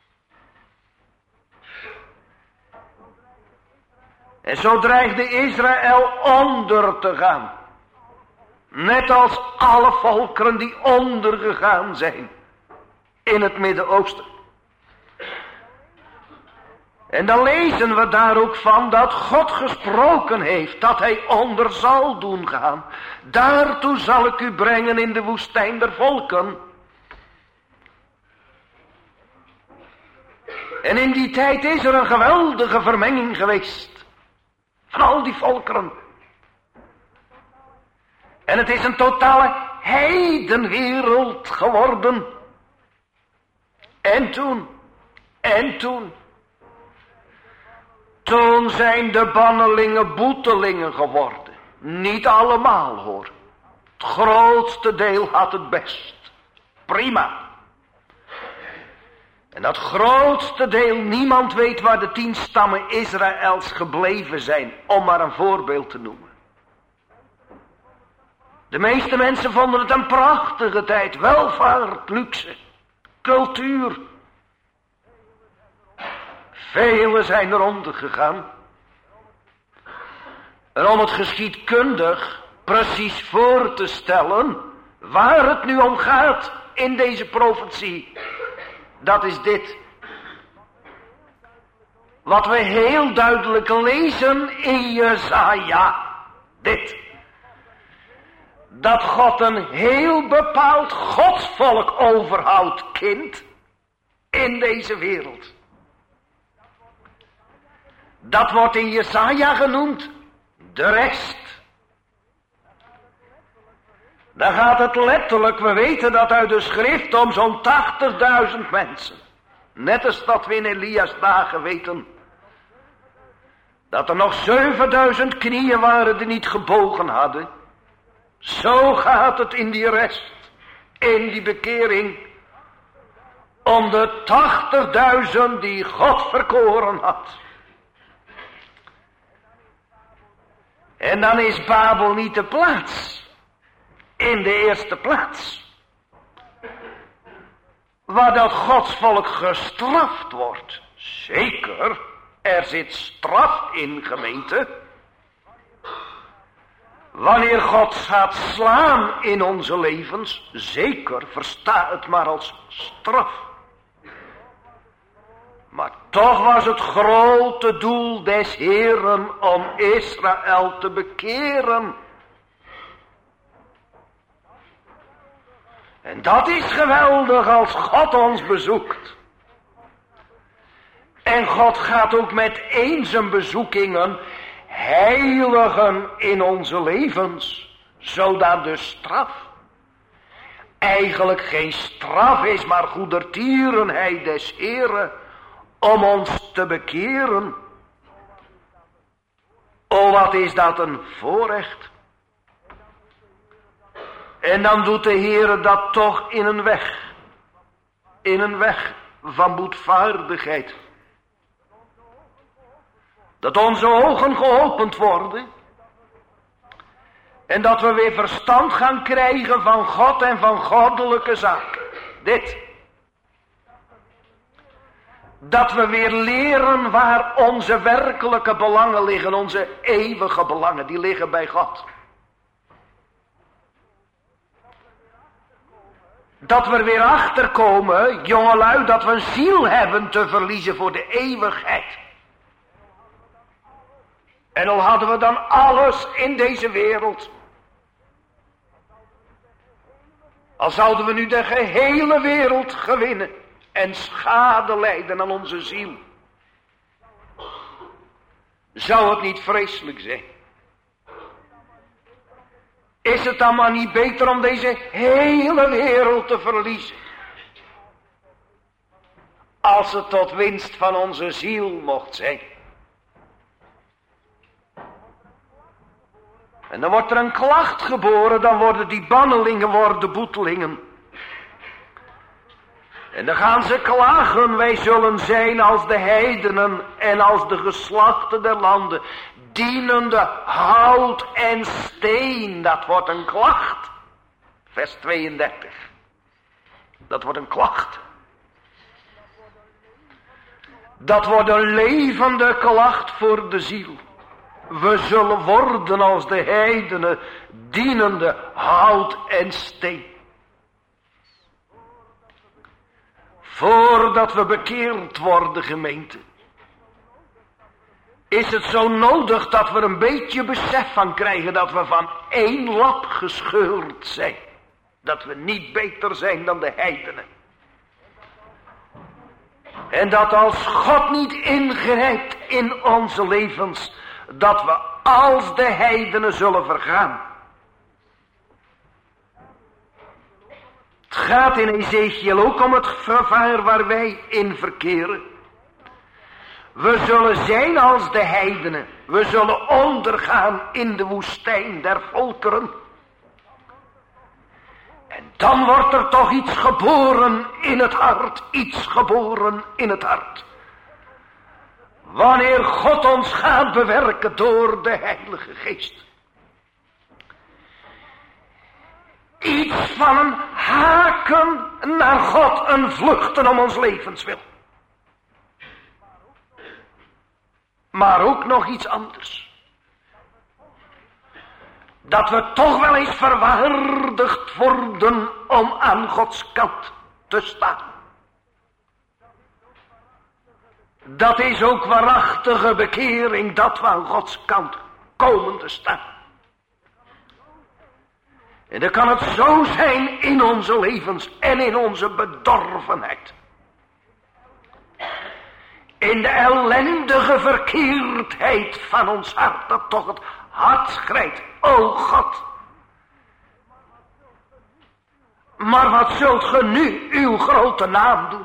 En zo dreigde Israël onder te gaan. Net als alle volkeren die ondergegaan zijn in het Midden-Oosten. En dan lezen we daar ook van dat God gesproken heeft dat hij onder zal doen gaan. Daartoe zal ik u brengen in de woestijn der volken. En in die tijd is er een geweldige vermenging geweest. Van al die volkeren. En het is een totale heidenwereld geworden. En toen, en toen. Toen zijn de bannelingen boetelingen geworden. Niet allemaal hoor. Het grootste deel had het best. Prima. En dat grootste deel, niemand weet waar de tien stammen Israëls gebleven zijn. Om maar een voorbeeld te noemen. De meeste mensen vonden het een prachtige tijd. Welvaart, luxe, cultuur. Velen zijn eronder gegaan. En om het geschiedkundig precies voor te stellen waar het nu om gaat in deze profetie. Dat is dit. Wat we heel duidelijk lezen in Jesaja. Dit. Dat God een heel bepaald godsvolk overhoudt, kind, in deze wereld. Dat wordt in Jesaja genoemd, de rest. Daar gaat het letterlijk, we weten dat uit de schrift, om zo'n tachtigduizend mensen. Net als dat we in Elias dagen weten. Dat er nog zevenduizend knieën waren die niet gebogen hadden. Zo gaat het in die rest, in die bekering. Om de tachtigduizend die God verkoren had. En dan is Babel niet de plaats. In de eerste plaats. Waar dat godsvolk gestraft wordt. Zeker, er zit straf in, gemeente. Wanneer God gaat slaan in onze levens, zeker, versta het maar als straf. Maar toch was het grote doel des Heeren om Israël te bekeren. En dat is geweldig als God ons bezoekt. En God gaat ook met een zijn bezoekingen heiligen in onze levens, zodat de straf eigenlijk geen straf is, maar goedertierenheid des Heeren om ons te bekeren. O, wat is dat een voorrecht. En dan doet de Heere dat toch in een weg, in een weg van boetvaardigheid. Dat onze ogen geopend worden. En dat we weer verstand gaan krijgen van God en van goddelijke zaken. Dit. Dat we weer leren waar onze werkelijke belangen liggen. Onze eeuwige belangen, die liggen bij God. Dat we er weer achterkomen, jongelui, dat we een ziel hebben te verliezen voor de eeuwigheid. En al hadden we dan alles in deze wereld. Al zouden we nu de gehele wereld gewinnen en schade lijden aan onze ziel. Zou het niet vreselijk zijn? Is het dan maar niet beter om deze hele wereld te verliezen? Als het tot winst van onze ziel mocht zijn. En dan wordt er een klacht geboren, dan worden die bannelingen worden boetelingen. En dan gaan ze klagen, wij zullen zijn als de heidenen en als de geslachten der landen, dienende hout en steen. Dat wordt een klacht. Vers tweeëndertig. Dat wordt een klacht. Dat wordt een levende klacht voor de ziel. We zullen worden als de heidenen, dienende hout en steen. Voordat we bekeerd worden, gemeente, is het zo nodig dat we er een beetje besef van krijgen dat we van één lap gescheurd zijn. Dat we niet beter zijn dan de heidenen. En dat als God niet ingrijpt in onze levens, dat we als de heidenen zullen vergaan. Het gaat in Ezekiel ook om het gevaar waar wij in verkeren. We zullen zijn als de heidenen. We zullen ondergaan in de woestijn der volkeren. En dan wordt er toch iets geboren in het hart. Iets geboren in het hart. Wanneer God ons gaat bewerken door de Heilige Geest. Iets van een haken naar God, een vluchten om ons levenswil. Maar ook nog iets anders. Dat we toch wel eens verwaardigd worden om aan Gods kant te staan. Dat is ook waarachtige bekering, dat we aan Gods kant komen te staan. En dan kan het zo zijn in onze levens en in onze bedorvenheid. In de ellendige verkeerdheid van ons hart, dat toch het hart schrijft, o God. Maar wat zult ge nu uw grote naam doen?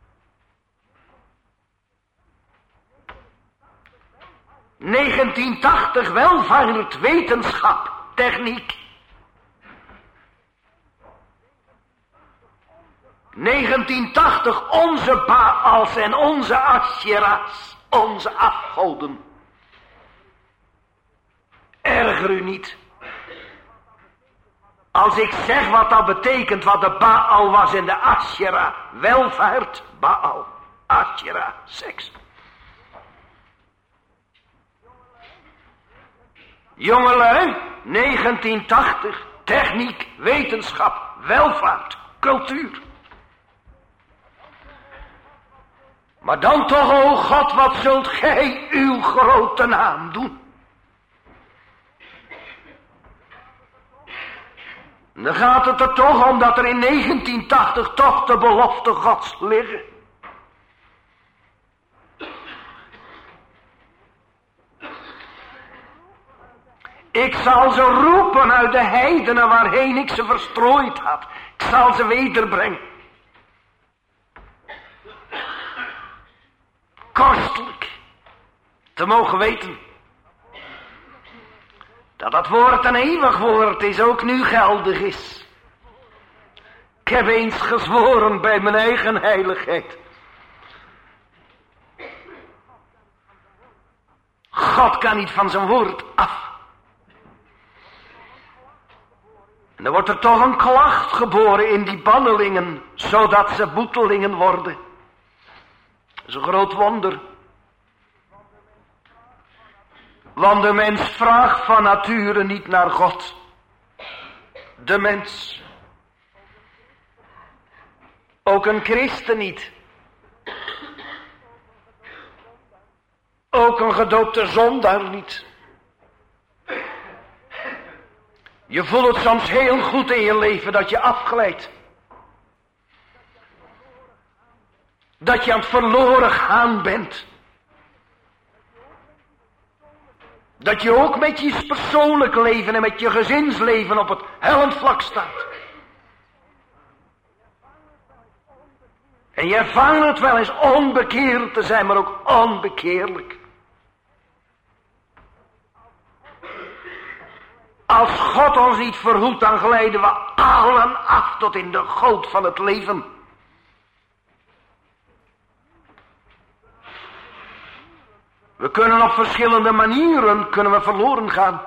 negentien tachtig welvaart, wetenschap, techniek. negentien tachtig onze Baals en onze Asherahs, onze afgoden. Erger u niet. Als ik zeg wat dat betekent, wat de Baal was en de Asherah. Welvaart, Baal, Asherah, seks. Jongelui, negentien tachtig, techniek, wetenschap, welvaart, cultuur. Maar dan toch, o God, wat zult gij uw grote naam doen? Dan gaat het er toch om dat er in negentien tachtig toch de belofte Gods liggen. Ik zal ze roepen uit de heidenen waarheen ik ze verstrooid had. Ik zal ze wederbrengen. Kostelijk te mogen weten dat dat woord een eeuwig woord is, ook nu geldig is. Ik heb eens gezworen bij mijn eigen heiligheid. God kan niet van zijn woord af. En dan wordt er toch een klacht geboren in die bannelingen, zodat ze boetelingen worden. Dat is een groot wonder. Want de mens vraagt van nature niet naar God. De mens. Ook een christen niet. Ook een gedoopte zondaar niet. Je voelt het soms heel goed in je leven dat je afglijdt. Dat je aan het verloren gaan bent. Dat je ook met je persoonlijk leven en met je gezinsleven op het hellend vlak staat. En je ervaart het wel eens onbekeerd te zijn, maar ook onbekeerlijk. Als God ons niet verhoedt, dan glijden we allen af tot in de goot van het leven. We kunnen op verschillende manieren kunnen we verloren gaan.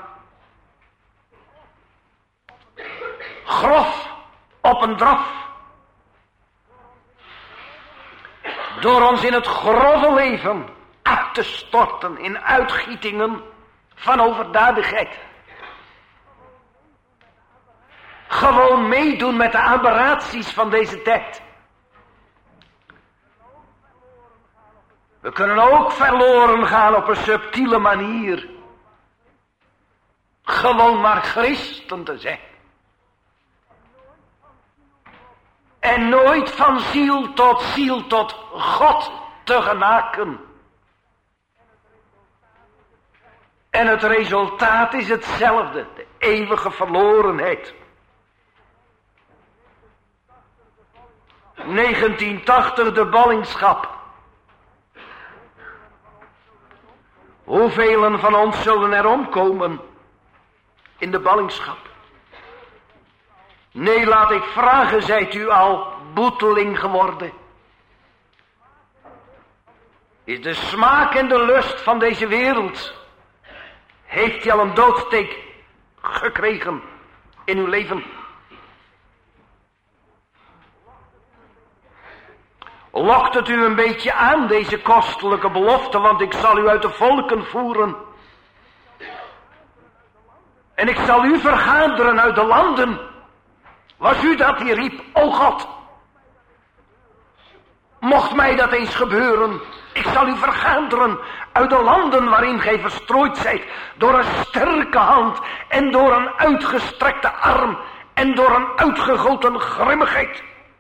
Grof, op een draf. Door ons in het grove leven uit te storten in uitgietingen van overdadigheid. Gewoon meedoen met de aberraties van deze tijd. We kunnen ook verloren gaan op een subtiele manier. Gewoon maar christen te zijn. En nooit van ziel tot ziel tot God te genaken. En het resultaat is hetzelfde, de eeuwige verlorenheid. negentien tachtig de ballingschap. Hoeveel van ons zullen er omkomen in de ballingschap? Nee, laat ik vragen, zijt u al boeteling geworden? Is de smaak en de lust van deze wereld, heeft u al een doodsteek gekregen in uw leven? Lokt het u een beetje aan, deze kostelijke belofte, want ik zal u uit de volken voeren. En ik zal u vergaderen uit de landen. Was u dat die riep, o God? Mocht mij dat eens gebeuren, ik zal u vergaderen uit de landen waarin gij verstrooid zijt, door een sterke hand en door een uitgestrekte arm en door een uitgegoten grimmigheid.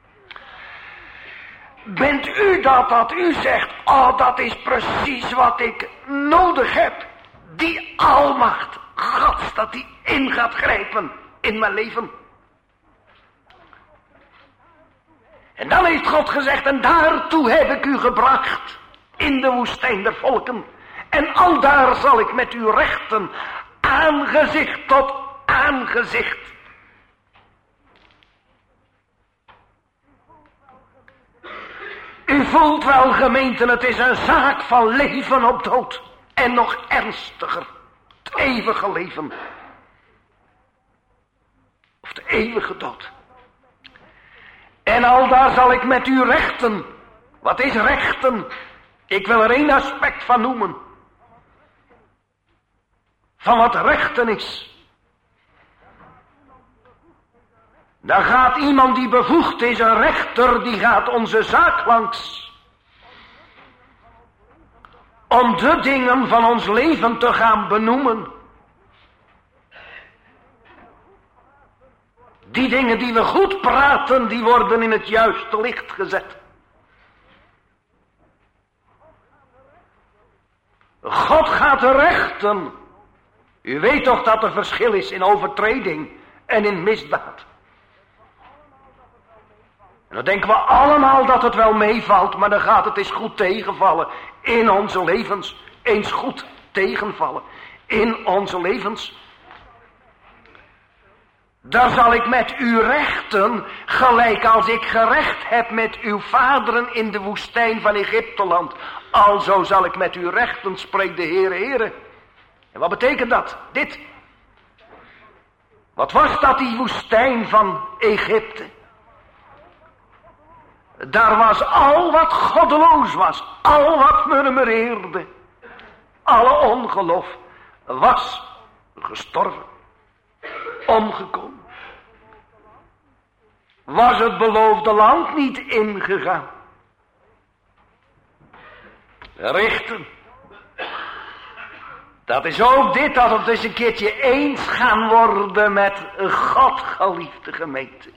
Bent u dat dat u zegt, oh dat is precies wat ik nodig heb. Die almacht, Gods, dat die in gaat grijpen in mijn leven. En dan heeft God gezegd, en daartoe heb ik u gebracht in de woestijn der volken. En aldaar zal ik met u rechten, aangezicht tot aangezicht. U voelt wel, gemeenten, het is een zaak van leven op dood. En nog ernstiger, het eeuwige leven. Of de eeuwige dood. En aldaar zal ik met u rechten. Wat is rechten? Ik wil er één aspect van noemen. Van wat rechten is. Dan gaat iemand die bevoegd is, een rechter, die gaat onze zaak langs. Om de dingen van ons leven te gaan benoemen. Die dingen die we goed praten, die worden in het juiste licht gezet. God gaat rechten. U weet toch dat er verschil is in overtreding en in misdaad. En dan denken we allemaal dat het wel meevalt, maar dan gaat het eens goed tegenvallen in onze levens. Eens goed tegenvallen in onze levens. Daar zal ik met u rechten, gelijk als ik gerecht heb met uw vaderen in de woestijn van Egypteland. Alzo zal ik met u rechten, spreekt de Heere, Heere. En wat betekent dat? Dit. Wat was dat, die woestijn van Egypte? Daar was al wat goddeloos was, al wat murmureerde, alle ongeloof was gestorven, omgekomen. Was het beloofde land niet ingegaan? Richten. Dat is ook dit, dat het eens een keertje eens gaan worden met een Godgeliefde gemeente.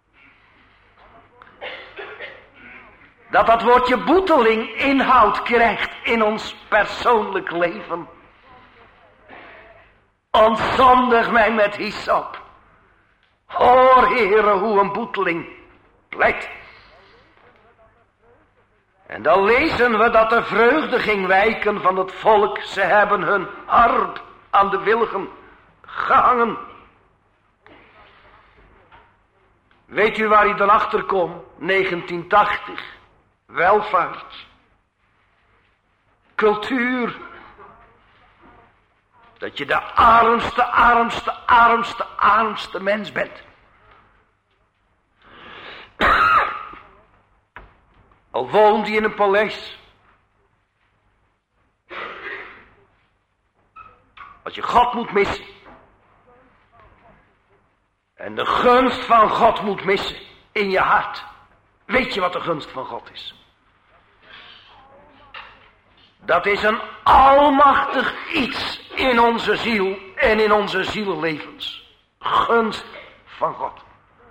Dat dat woordje boeteling inhoud krijgt in ons persoonlijk leven. Ontzondig mij met hyssop. Hoor, Heere, hoe een boeteling pleit. En dan lezen we dat de vreugde ging wijken van het volk. Ze hebben hun harp aan de wilgen gehangen. Weet u waar hij dan achter komt? negentien tachtig. Welvaart. Cultuur. Dat je de armste, armste, armste, armste mens bent. Al woont hij in een paleis. Als je God moet missen. En de gunst van God moet missen in je hart. Weet je wat de gunst van God is? Dat is een almachtig iets in onze ziel en in onze ziellevens. Gunst van God.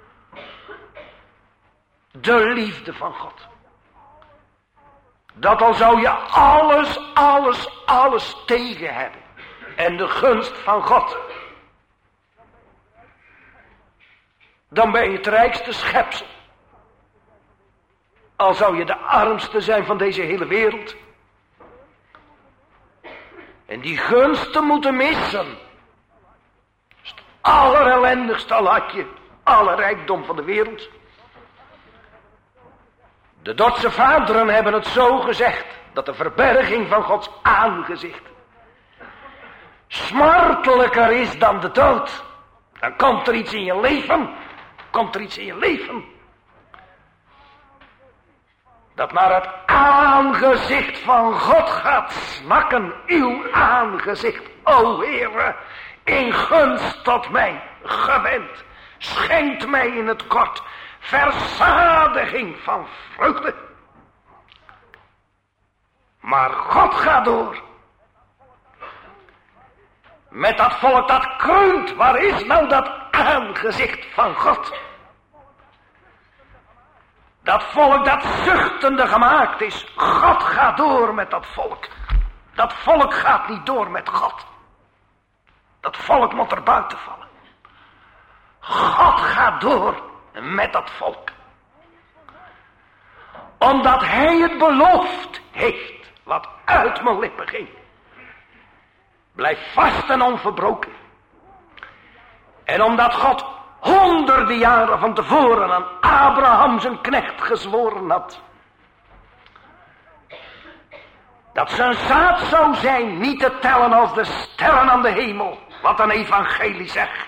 De liefde van God. Dat al zou je alles, alles, alles tegen hebben. En de gunst van God. Dan ben je het rijkste schepsel. Al zou je de armste zijn van deze hele wereld. En die gunsten moeten missen. Het allerellendigste al had je alle rijkdom van de wereld. De Dordtse vaderen hebben het zo gezegd, dat de verberging van Gods aangezicht smartelijker is dan de dood. Dan komt er iets in je leven, komt er iets in je leven, dat naar het aangezicht van God gaat snakken, uw aangezicht, o Heere, in gunst tot mij gewend, schenkt mij in het kort verzadiging van vreugde. Maar God gaat door. Met dat volk dat kreunt, waar is nou dat aangezicht van God? Dat volk dat zuchtende gemaakt is. God gaat door met dat volk. Dat volk gaat niet door met God. Dat volk moet er buiten vallen. God gaat door met dat volk. Omdat hij het beloofd heeft, wat uit mijn lippen ging. Blijf vast en onverbroken. En omdat God honderden jaren van tevoren aan Abraham zijn knecht gezworen had. Dat zijn zaad zou zijn, niet te tellen als de sterren aan de hemel. Wat een evangelie zegt.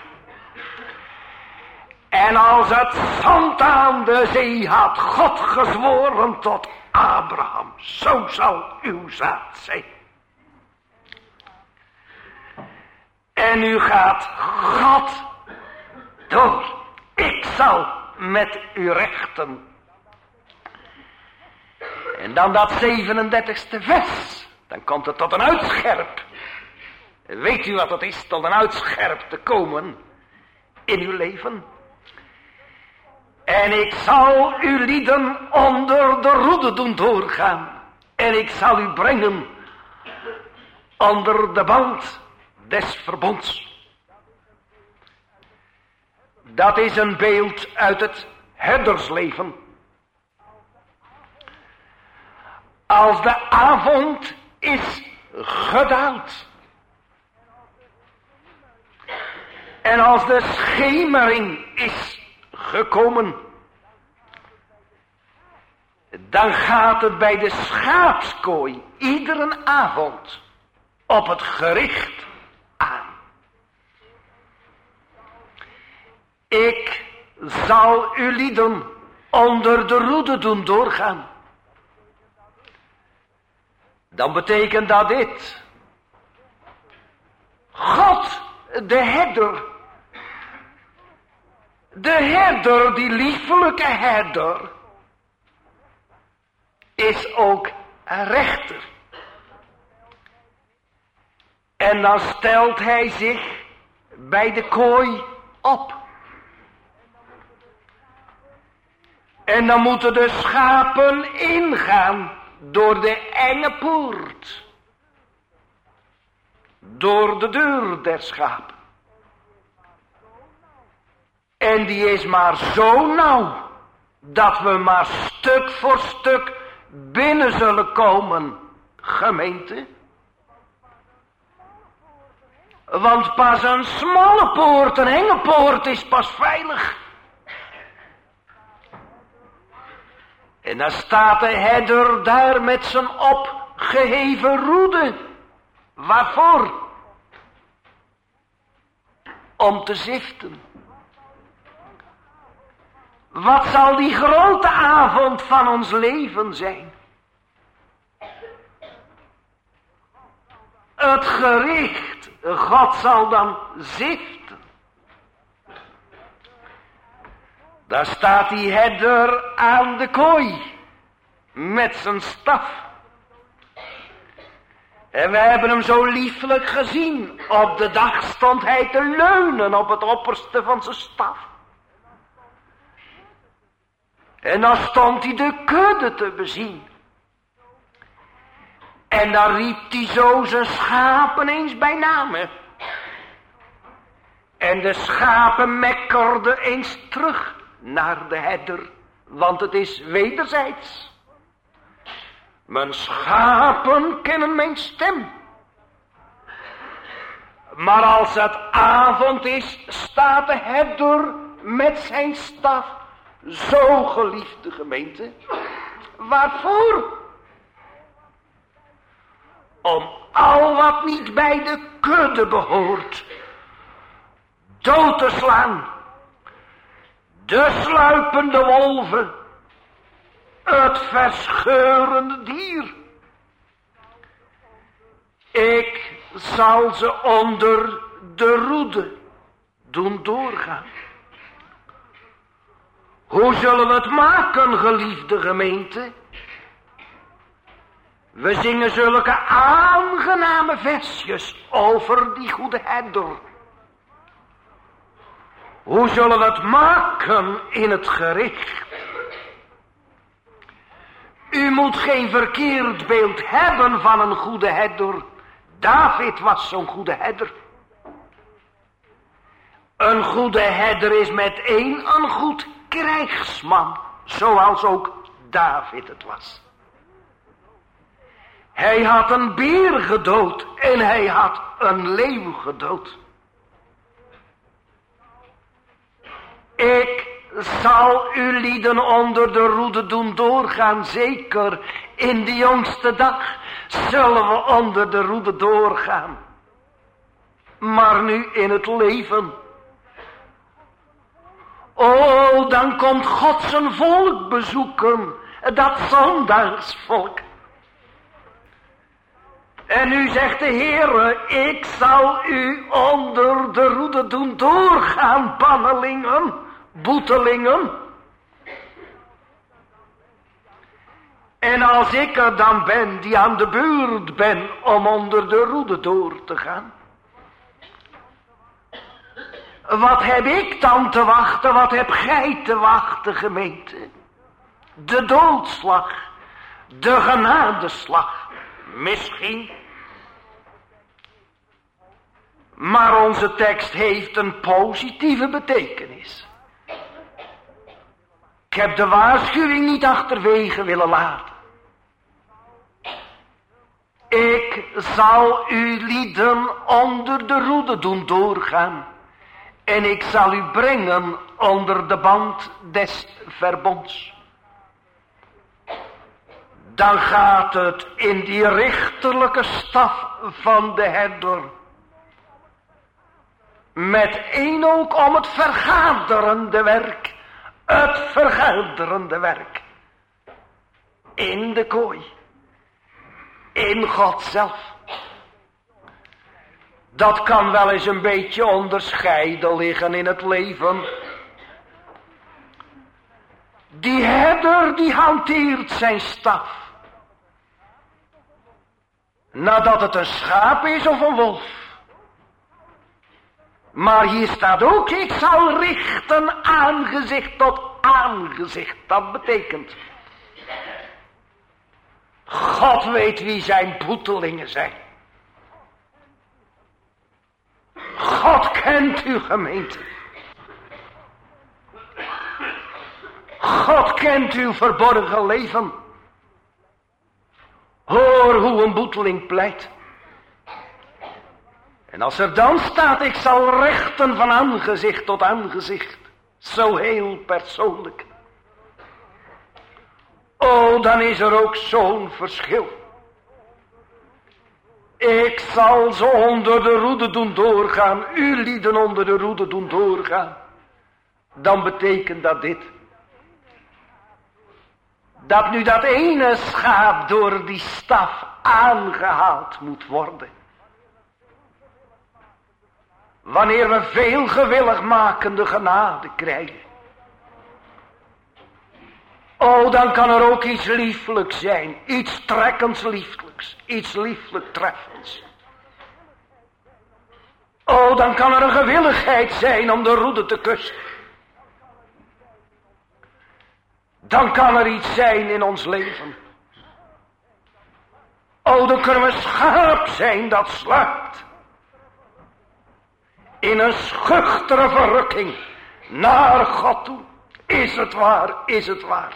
En als het zand aan de zee had God gezworen tot Abraham. Zo zal uw zaad zijn. En nu gaat God door. Ik zal met u rechten. En dan dat zevenendertigste vers. Dan komt het tot een uitscherp. Weet u wat het is, tot een uitscherp te komen in uw leven? En ik zal uw lieden onder de roede doen doorgaan. En ik zal u brengen onder de band des verbonds. Dat is een beeld uit het herdersleven. Als de avond is gedaald en als de schemering is gekomen, dan gaat het bij de schaapskooi iedere avond op het gericht aan. Ik zal u lieden onder de roede doen doorgaan. Dan betekent dat dit: God, de herder, de herder, die liefelijke herder, is ook een rechter. En dan stelt hij zich bij de kooi op. En dan moeten de schapen ingaan door de enge poort. Door de deur der schapen. En die is maar zo nauw dat we maar stuk voor stuk binnen zullen komen, gemeente. Want pas een smalle poort, een enge poort is pas veilig. En dan staat de herder daar met zijn opgeheven roede. Waarvoor? Om te ziften. Wat zal die grote avond van ons leven zijn? Het gericht. God zal dan ziften. Daar staat die herder aan de kooi met zijn staf. En we hebben hem zo lieflijk gezien. Op de dag stond hij te leunen op het opperste van zijn staf. En dan stond hij de kudde te bezien. En dan riep hij zo zijn schapen eens bij name. En de schapen mekkerden eens terug naar de herder, want het is wederzijds. Mijn schapen kennen mijn stem. Maar als het avond is, staat de herder met zijn staf. Zo geliefde gemeente. Waarvoor? Om al wat niet bij de kudde behoort dood te slaan. De sluipende wolven, het verscheurende dier. Ik zal ze onder de roede doen doorgaan. Hoe zullen we het maken, geliefde gemeente? We zingen zulke aangename versjes over die goede herder. Hoe zullen we het maken in het gericht? U moet geen verkeerd beeld hebben van een goede herder. David was zo'n goede herder. Een goede herder is met één een goed krijgsman, zoals ook David het was. Hij had een beer gedood en hij had een leeuw gedood. Ik zal u lieden onder de roede doen doorgaan, zeker in de jongste dag zullen we onder de roede doorgaan. Maar nu in het leven. Oh, dan komt God zijn volk bezoeken, dat zondagsvolk. En nu zegt de Heere, ik zal u onder de roede doen doorgaan, bannelingen, boetelingen. En als ik er dan ben, die aan de beurt ben om onder de roede door te gaan. Wat heb ik dan te wachten, wat heb gij te wachten, gemeente? De doodslag, de genadeslag, misschien. Maar onze tekst heeft een positieve betekenis. Ik heb de waarschuwing niet achterwege willen laten. Ik zal u lieden onder de roede doen doorgaan. En ik zal u brengen onder de band des verbonds. Dan gaat het in die richterlijke staf van de herder. Met één ook om het vergaderende werk. Het vergaderende werk. In de kooi. In God zelf. Dat kan wel eens een beetje onderscheiden liggen in het leven. Die herder die hanteert zijn staf. Nadat het een schaap is of een wolf. Maar hier staat ook, ik zal richten aangezicht tot aangezicht. Dat betekent, God weet wie zijn boetelingen zijn. God kent uw gemeente. God kent uw verborgen leven. Hoor hoe een boeteling pleit. En als er dan staat, ik zal rechten van aangezicht tot aangezicht. Zo heel persoonlijk. Oh, dan is er ook zo'n verschil. Ik zal ze onder de roede doen doorgaan. U lieden onder de roede doen doorgaan. Dan betekent dat dit. Dat nu dat ene schaap door die staf aangehaald moet worden. Wanneer we veel gewilligmakende genade krijgen. Oh, dan kan er ook iets lieflijks zijn. Iets trekkends lieflijks. Iets lieflijk treffends. Oh, dan kan er een gewilligheid zijn om de roede te kussen. Dan kan er iets zijn in ons leven. Oh, dan kunnen we schaap zijn dat sluipt. In een schuchtere verrukking naar God toe. Is het waar, is het waar.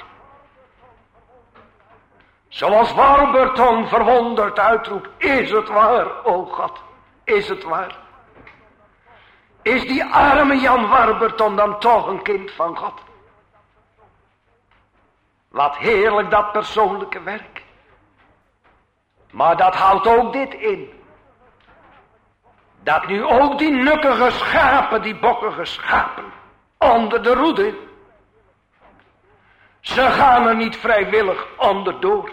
Zoals Warburton verwonderd uitroept. Is het waar, o God, is het waar. Is die arme Jan Warburton dan toch een kind van God? Wat heerlijk dat persoonlijke werk. Maar dat houdt ook dit in. Dat nu ook die nukkige schapen, die bokkige schapen, onder de roede. Ze gaan er niet vrijwillig onderdoor.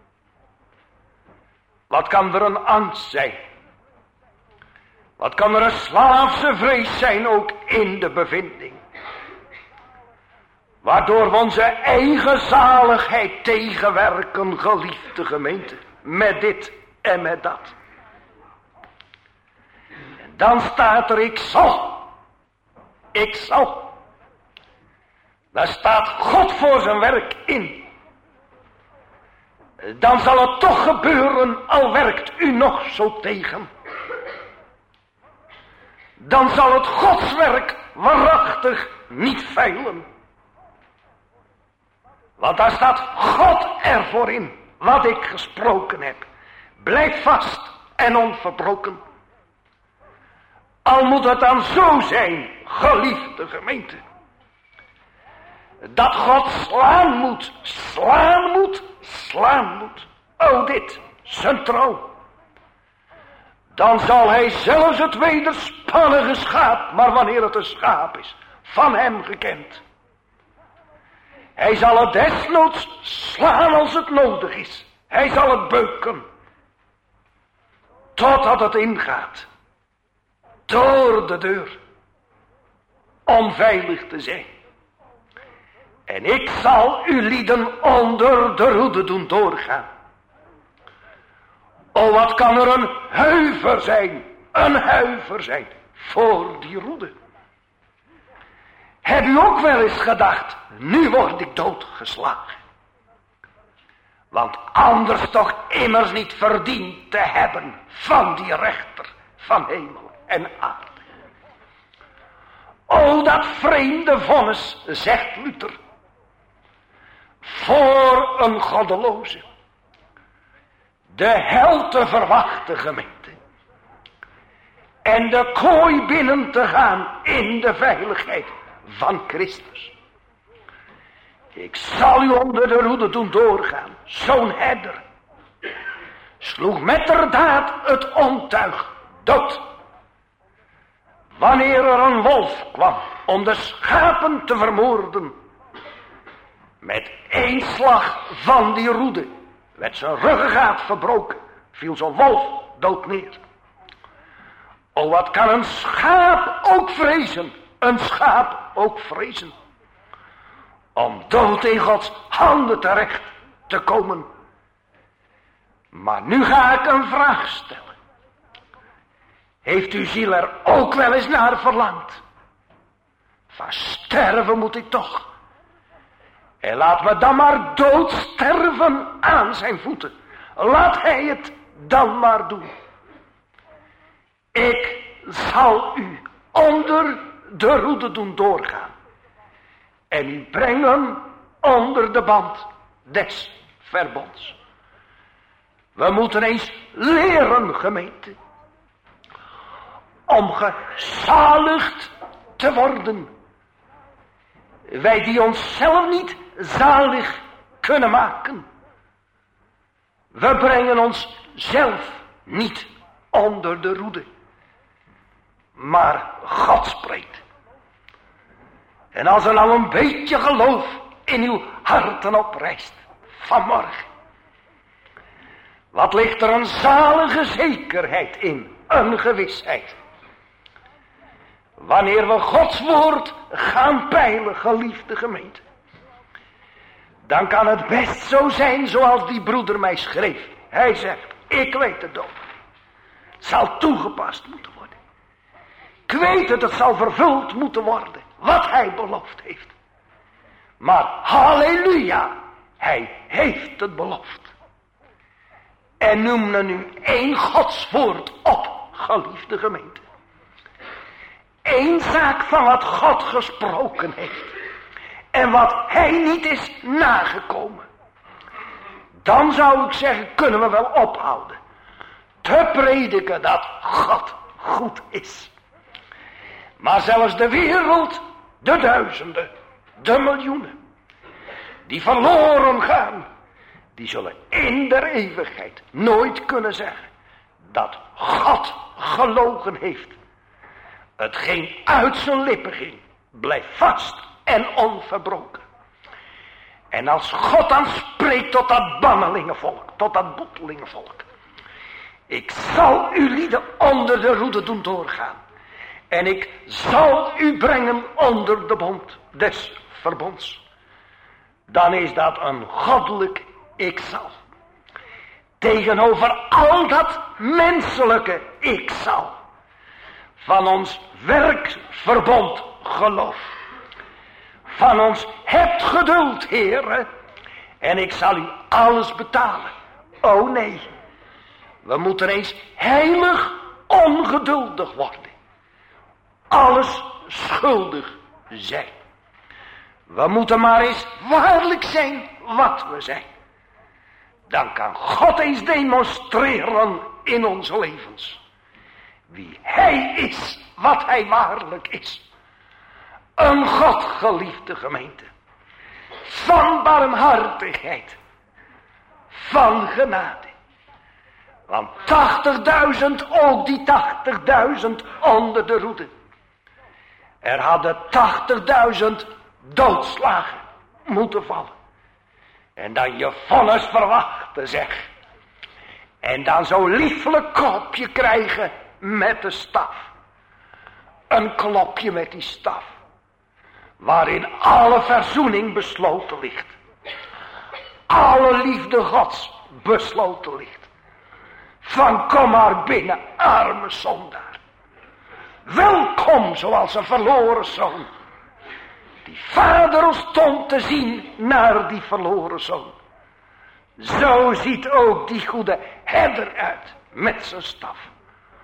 Wat kan er een angst zijn? Wat kan er een slaafse vrees zijn ook in de bevinding? Waardoor we onze eigen zaligheid tegenwerken, geliefde gemeente. Met dit en met dat. En dan staat er, ik zal. Ik zal. Daar staat God voor zijn werk in. Dan zal het toch gebeuren, al werkt u nog zo tegen. Dan zal het Gods werk waarachtig niet feilen. Want daar staat God ervoor in, wat ik gesproken heb. Blijf vast en onverbroken. Al moet het dan zo zijn, geliefde gemeente. Dat God slaan moet, slaan moet, slaan moet. O dit, zijn trouw. Dan zal hij zelfs het wederspannige schaap, maar wanneer het een schaap is, van hem gekend. Hij zal het desnoods slaan als het nodig is. Hij zal het beuken. Totdat het ingaat. Door de deur. Om veilig te zijn. En ik zal u lieden onder de roede doen doorgaan. O, wat kan er een huiver zijn. Een huiver zijn. Voor die roede. Heb u ook wel eens gedacht, nu word ik doodgeslagen. Want anders toch immers niet verdiend te hebben van die rechter van hemel. en aarde. O, dat vreemde vonnis, zegt Luther, voor een goddeloze de hel te verwachten, gemeente, en de kooi binnen te gaan in de veiligheid van Christus. Ik zal u onder de roede doen doorgaan. Zo'n herder sloeg metterdaad het ontuig dood. Wanneer er een wolf kwam om de schapen te vermoorden, met één slag van die roede werd zijn ruggengraat verbroken, viel zo'n wolf dood neer. O, wat kan een schaap ook vrezen, een schaap ook vrezen, om dood in Gods handen terecht te komen. Maar nu ga ik een vraag stellen. Heeft uw ziel er ook wel eens naar verlangd? Van sterven moet ik toch. En laat me dan maar doodsterven aan zijn voeten. Laat hij het dan maar doen. Ik zal u onder de roede doen doorgaan. En u brengen onder de band des verbonds. We moeten eens leren, gemeente, om gezaligd te worden. Wij die onszelf niet zalig kunnen maken. We brengen ons zelf niet onder de roede. Maar God spreekt. En als er nou een beetje geloof in uw harten oprijst vanmorgen, wat ligt er een zalige zekerheid in, een gewisheid. Wanneer we Gods woord gaan peilen, geliefde gemeente, dan kan het best zo zijn zoals die broeder mij schreef. Hij zegt, ik weet het ook. Het zal toegepast moeten worden. Ik weet het, het zal vervuld moeten worden, wat hij beloofd heeft. Maar halleluja, hij heeft het beloofd. En noem er nu één Godswoord op, geliefde gemeente. Eén zaak van wat God gesproken heeft. En wat hij niet is nagekomen. Dan zou ik zeggen, kunnen we wel ophouden te prediken dat God goed is. Maar zelfs de wereld, de duizenden, de miljoenen, die verloren gaan, die zullen in der eeuwigheid nooit kunnen zeggen dat God gelogen heeft. Hetgeen uit zijn lippen ging, blijft vast en onverbroken. En als God dan spreekt tot dat bannelingenvolk, tot dat boetelingenvolk, ik zal u lieden onder de roede doen doorgaan. En ik zal u brengen onder de bond des verbonds. Dan is dat een goddelijk ik zal. Tegenover al dat menselijke ik zal. Van ons werkverbond geloof. Van ons hebt geduld, heren. En ik zal u alles betalen. O nee. We moeten eens heilig ongeduldig worden. Alles schuldig zijn. We moeten maar eens waarlijk zijn wat we zijn. Dan kan God eens demonstreren in onze levens. Wie hij is, wat hij waarlijk is. Een God, geliefde gemeente. Van barmhartigheid. Van genade. Want tachtigduizend, ook die tachtigduizend onder de roede. Er hadden tachtigduizend doodslagen moeten vallen. En dan je vonnis verwachten, zeg. En dan zo'n lieflijk kopje krijgen met de staf. Een klopje met die staf. Waarin alle verzoening besloten ligt. Alle liefde Gods besloten ligt. Van kom maar binnen, arme zondaar. Welkom zoals een verloren zoon. Die vader stond te zien naar die verloren zoon. Zo ziet ook die goede herder uit met zijn staf.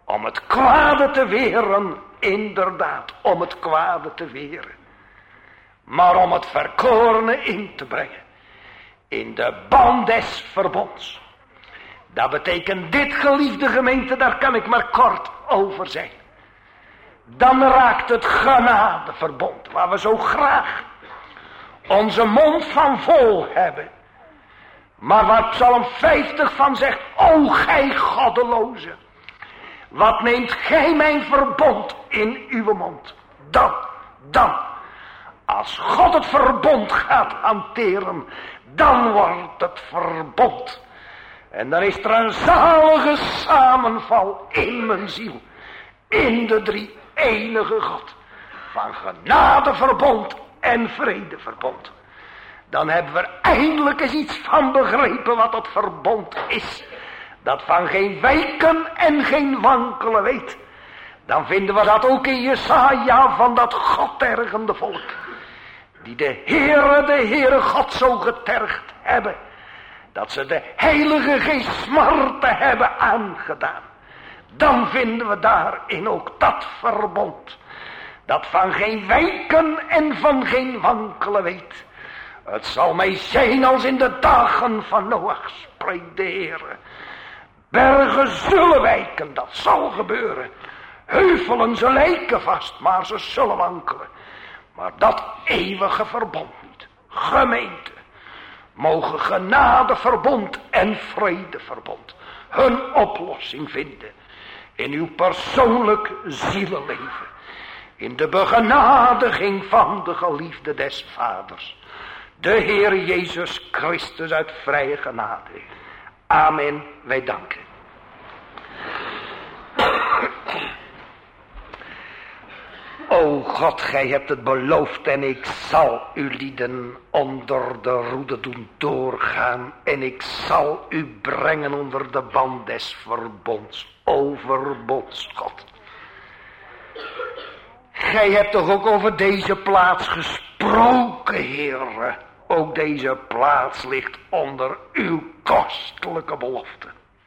om het kwade te weren, inderdaad, om het kwade te weren. Maar om het verkorene in te brengen, in de band des verbonds. Dat betekent dit, geliefde gemeente, daar kan ik maar kort over zijn. Dan raakt het genadeverbond, waar we zo graag onze mond van vol hebben. Maar waar Psalm vijftig van zegt, o gij goddeloze, wat neemt gij mijn verbond in uw mond? Dan, dan, als God het verbond gaat hanteren, dan wordt het verbond. En dan is er een zalige samenval in mijn ziel, in de drie enige God, van genadeverbond en vredeverbond. Dan hebben we er eindelijk eens iets van begrepen wat dat verbond is. Dat van geen wijken en geen wankelen weet. Dan vinden we dat ook in Jesaja van dat godtergende volk. Die de Heere, de Heere God zo getergd hebben. Dat ze de Heilige Geest smarten hebben aangedaan. Dan vinden we daarin ook dat verbond. Dat van geen wijken en van geen wankelen weet. Het zal mij zijn als in de dagen van Noach, spreekt de Heere. Bergen zullen wijken, dat zal gebeuren. Heuvelen ze lijken vast, maar ze zullen wankelen. Maar dat eeuwige verbond niet. Gemeente, mogen genadeverbond en vredeverbond hun oplossing vinden in uw persoonlijk zielenleven. In de begenadiging van de geliefde des Vaders, de Heer Jezus Christus uit vrije genade. Amen, wij danken. O God, gij hebt het beloofd en ik zal u lieden onder de roede doen doorgaan. En ik zal u brengen onder de band des verbonds. O verbonds, God. Gij hebt toch ook over deze plaats gesproken, Heere. Ook deze plaats ligt onder uw kostelijke belofte.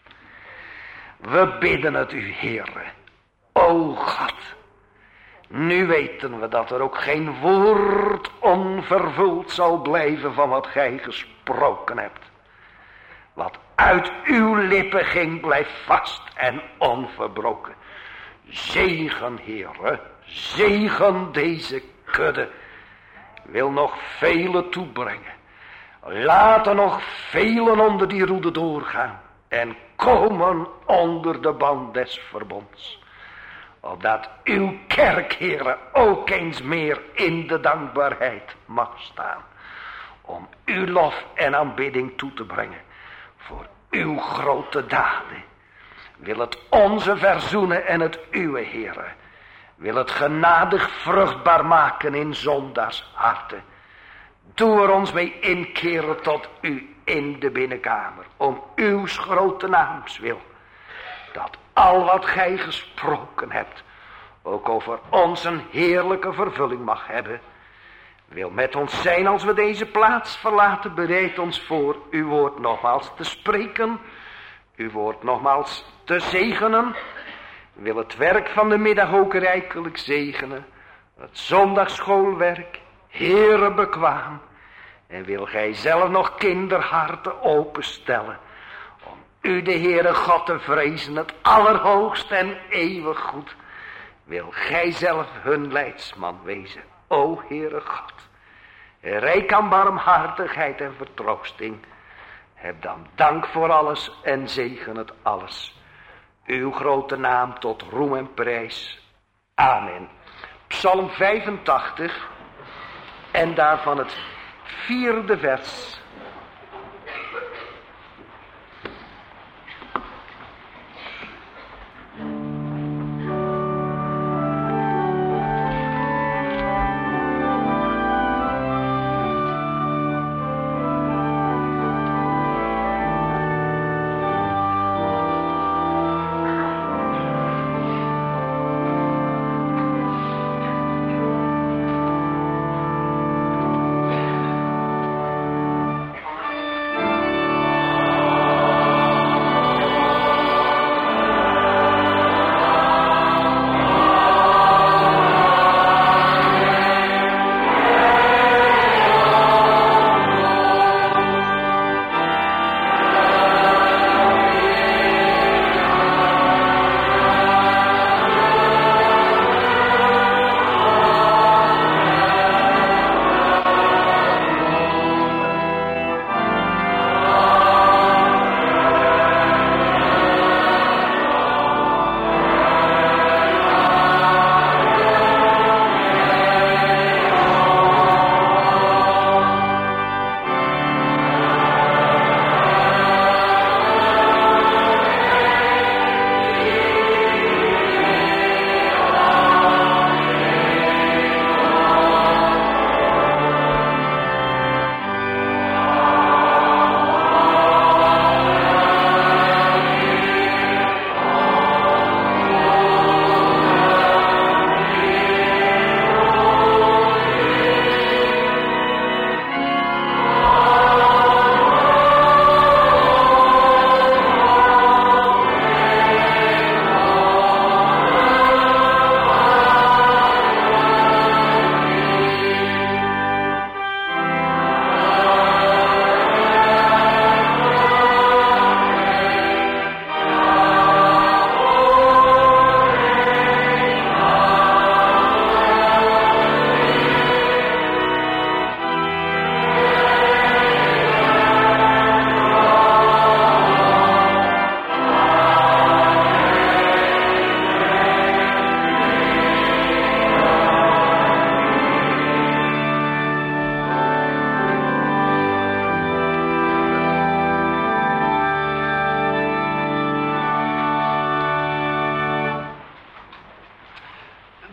We bidden het u, Heere. O God. Nu weten we dat er ook geen woord onvervuld zal blijven van wat gij gesproken hebt. Wat uit uw lippen ging, blijft vast en onverbroken. Zegen, Heere, zegen deze kudde. Wil nog vele toebrengen. Laat er nog velen onder die roede doorgaan. En komen onder de band des verbonds. Opdat uw kerk, Heere, ook eens meer in de dankbaarheid mag staan. Om uw lof en aanbidding toe te brengen. Voor uw grote daden. Wil het onze verzoenen en het uwe, Heere. Wil het genadig vruchtbaar maken in zondaars harten. Doe er ons mee inkeren tot u in de binnenkamer. Om uw grote naams wil. Dat al wat gij gesproken hebt, ook over ons een heerlijke vervulling mag hebben. Wil met ons zijn als we deze plaats verlaten. Bereid ons voor uw woord nogmaals te spreken. Uw woord nogmaals te zegenen. Wil het werk van de middag ook rijkelijk zegenen. Het zondagsschoolwerk, Heere, bekwaam. En wil gij zelf nog kinderharten openstellen. Om u, de Heere God, te vrezen, het allerhoogste en eeuwig goed. Wil gij zelf hun leidsman wezen, o Heere God. Rijk aan barmhartigheid en vertroosting. Heb dan dank voor alles en zegen het alles. Uw grote naam tot roem en prijs. Amen. Psalm vijfentachtig en daarvan het vierde vers.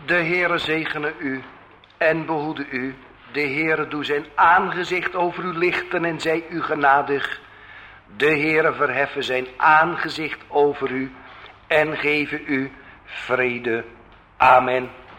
De Heere zegene u en behoede u. De Heere doe zijn aangezicht over u lichten en zij u genadig. De Heere verheffen zijn aangezicht over u en geven u vrede. Amen.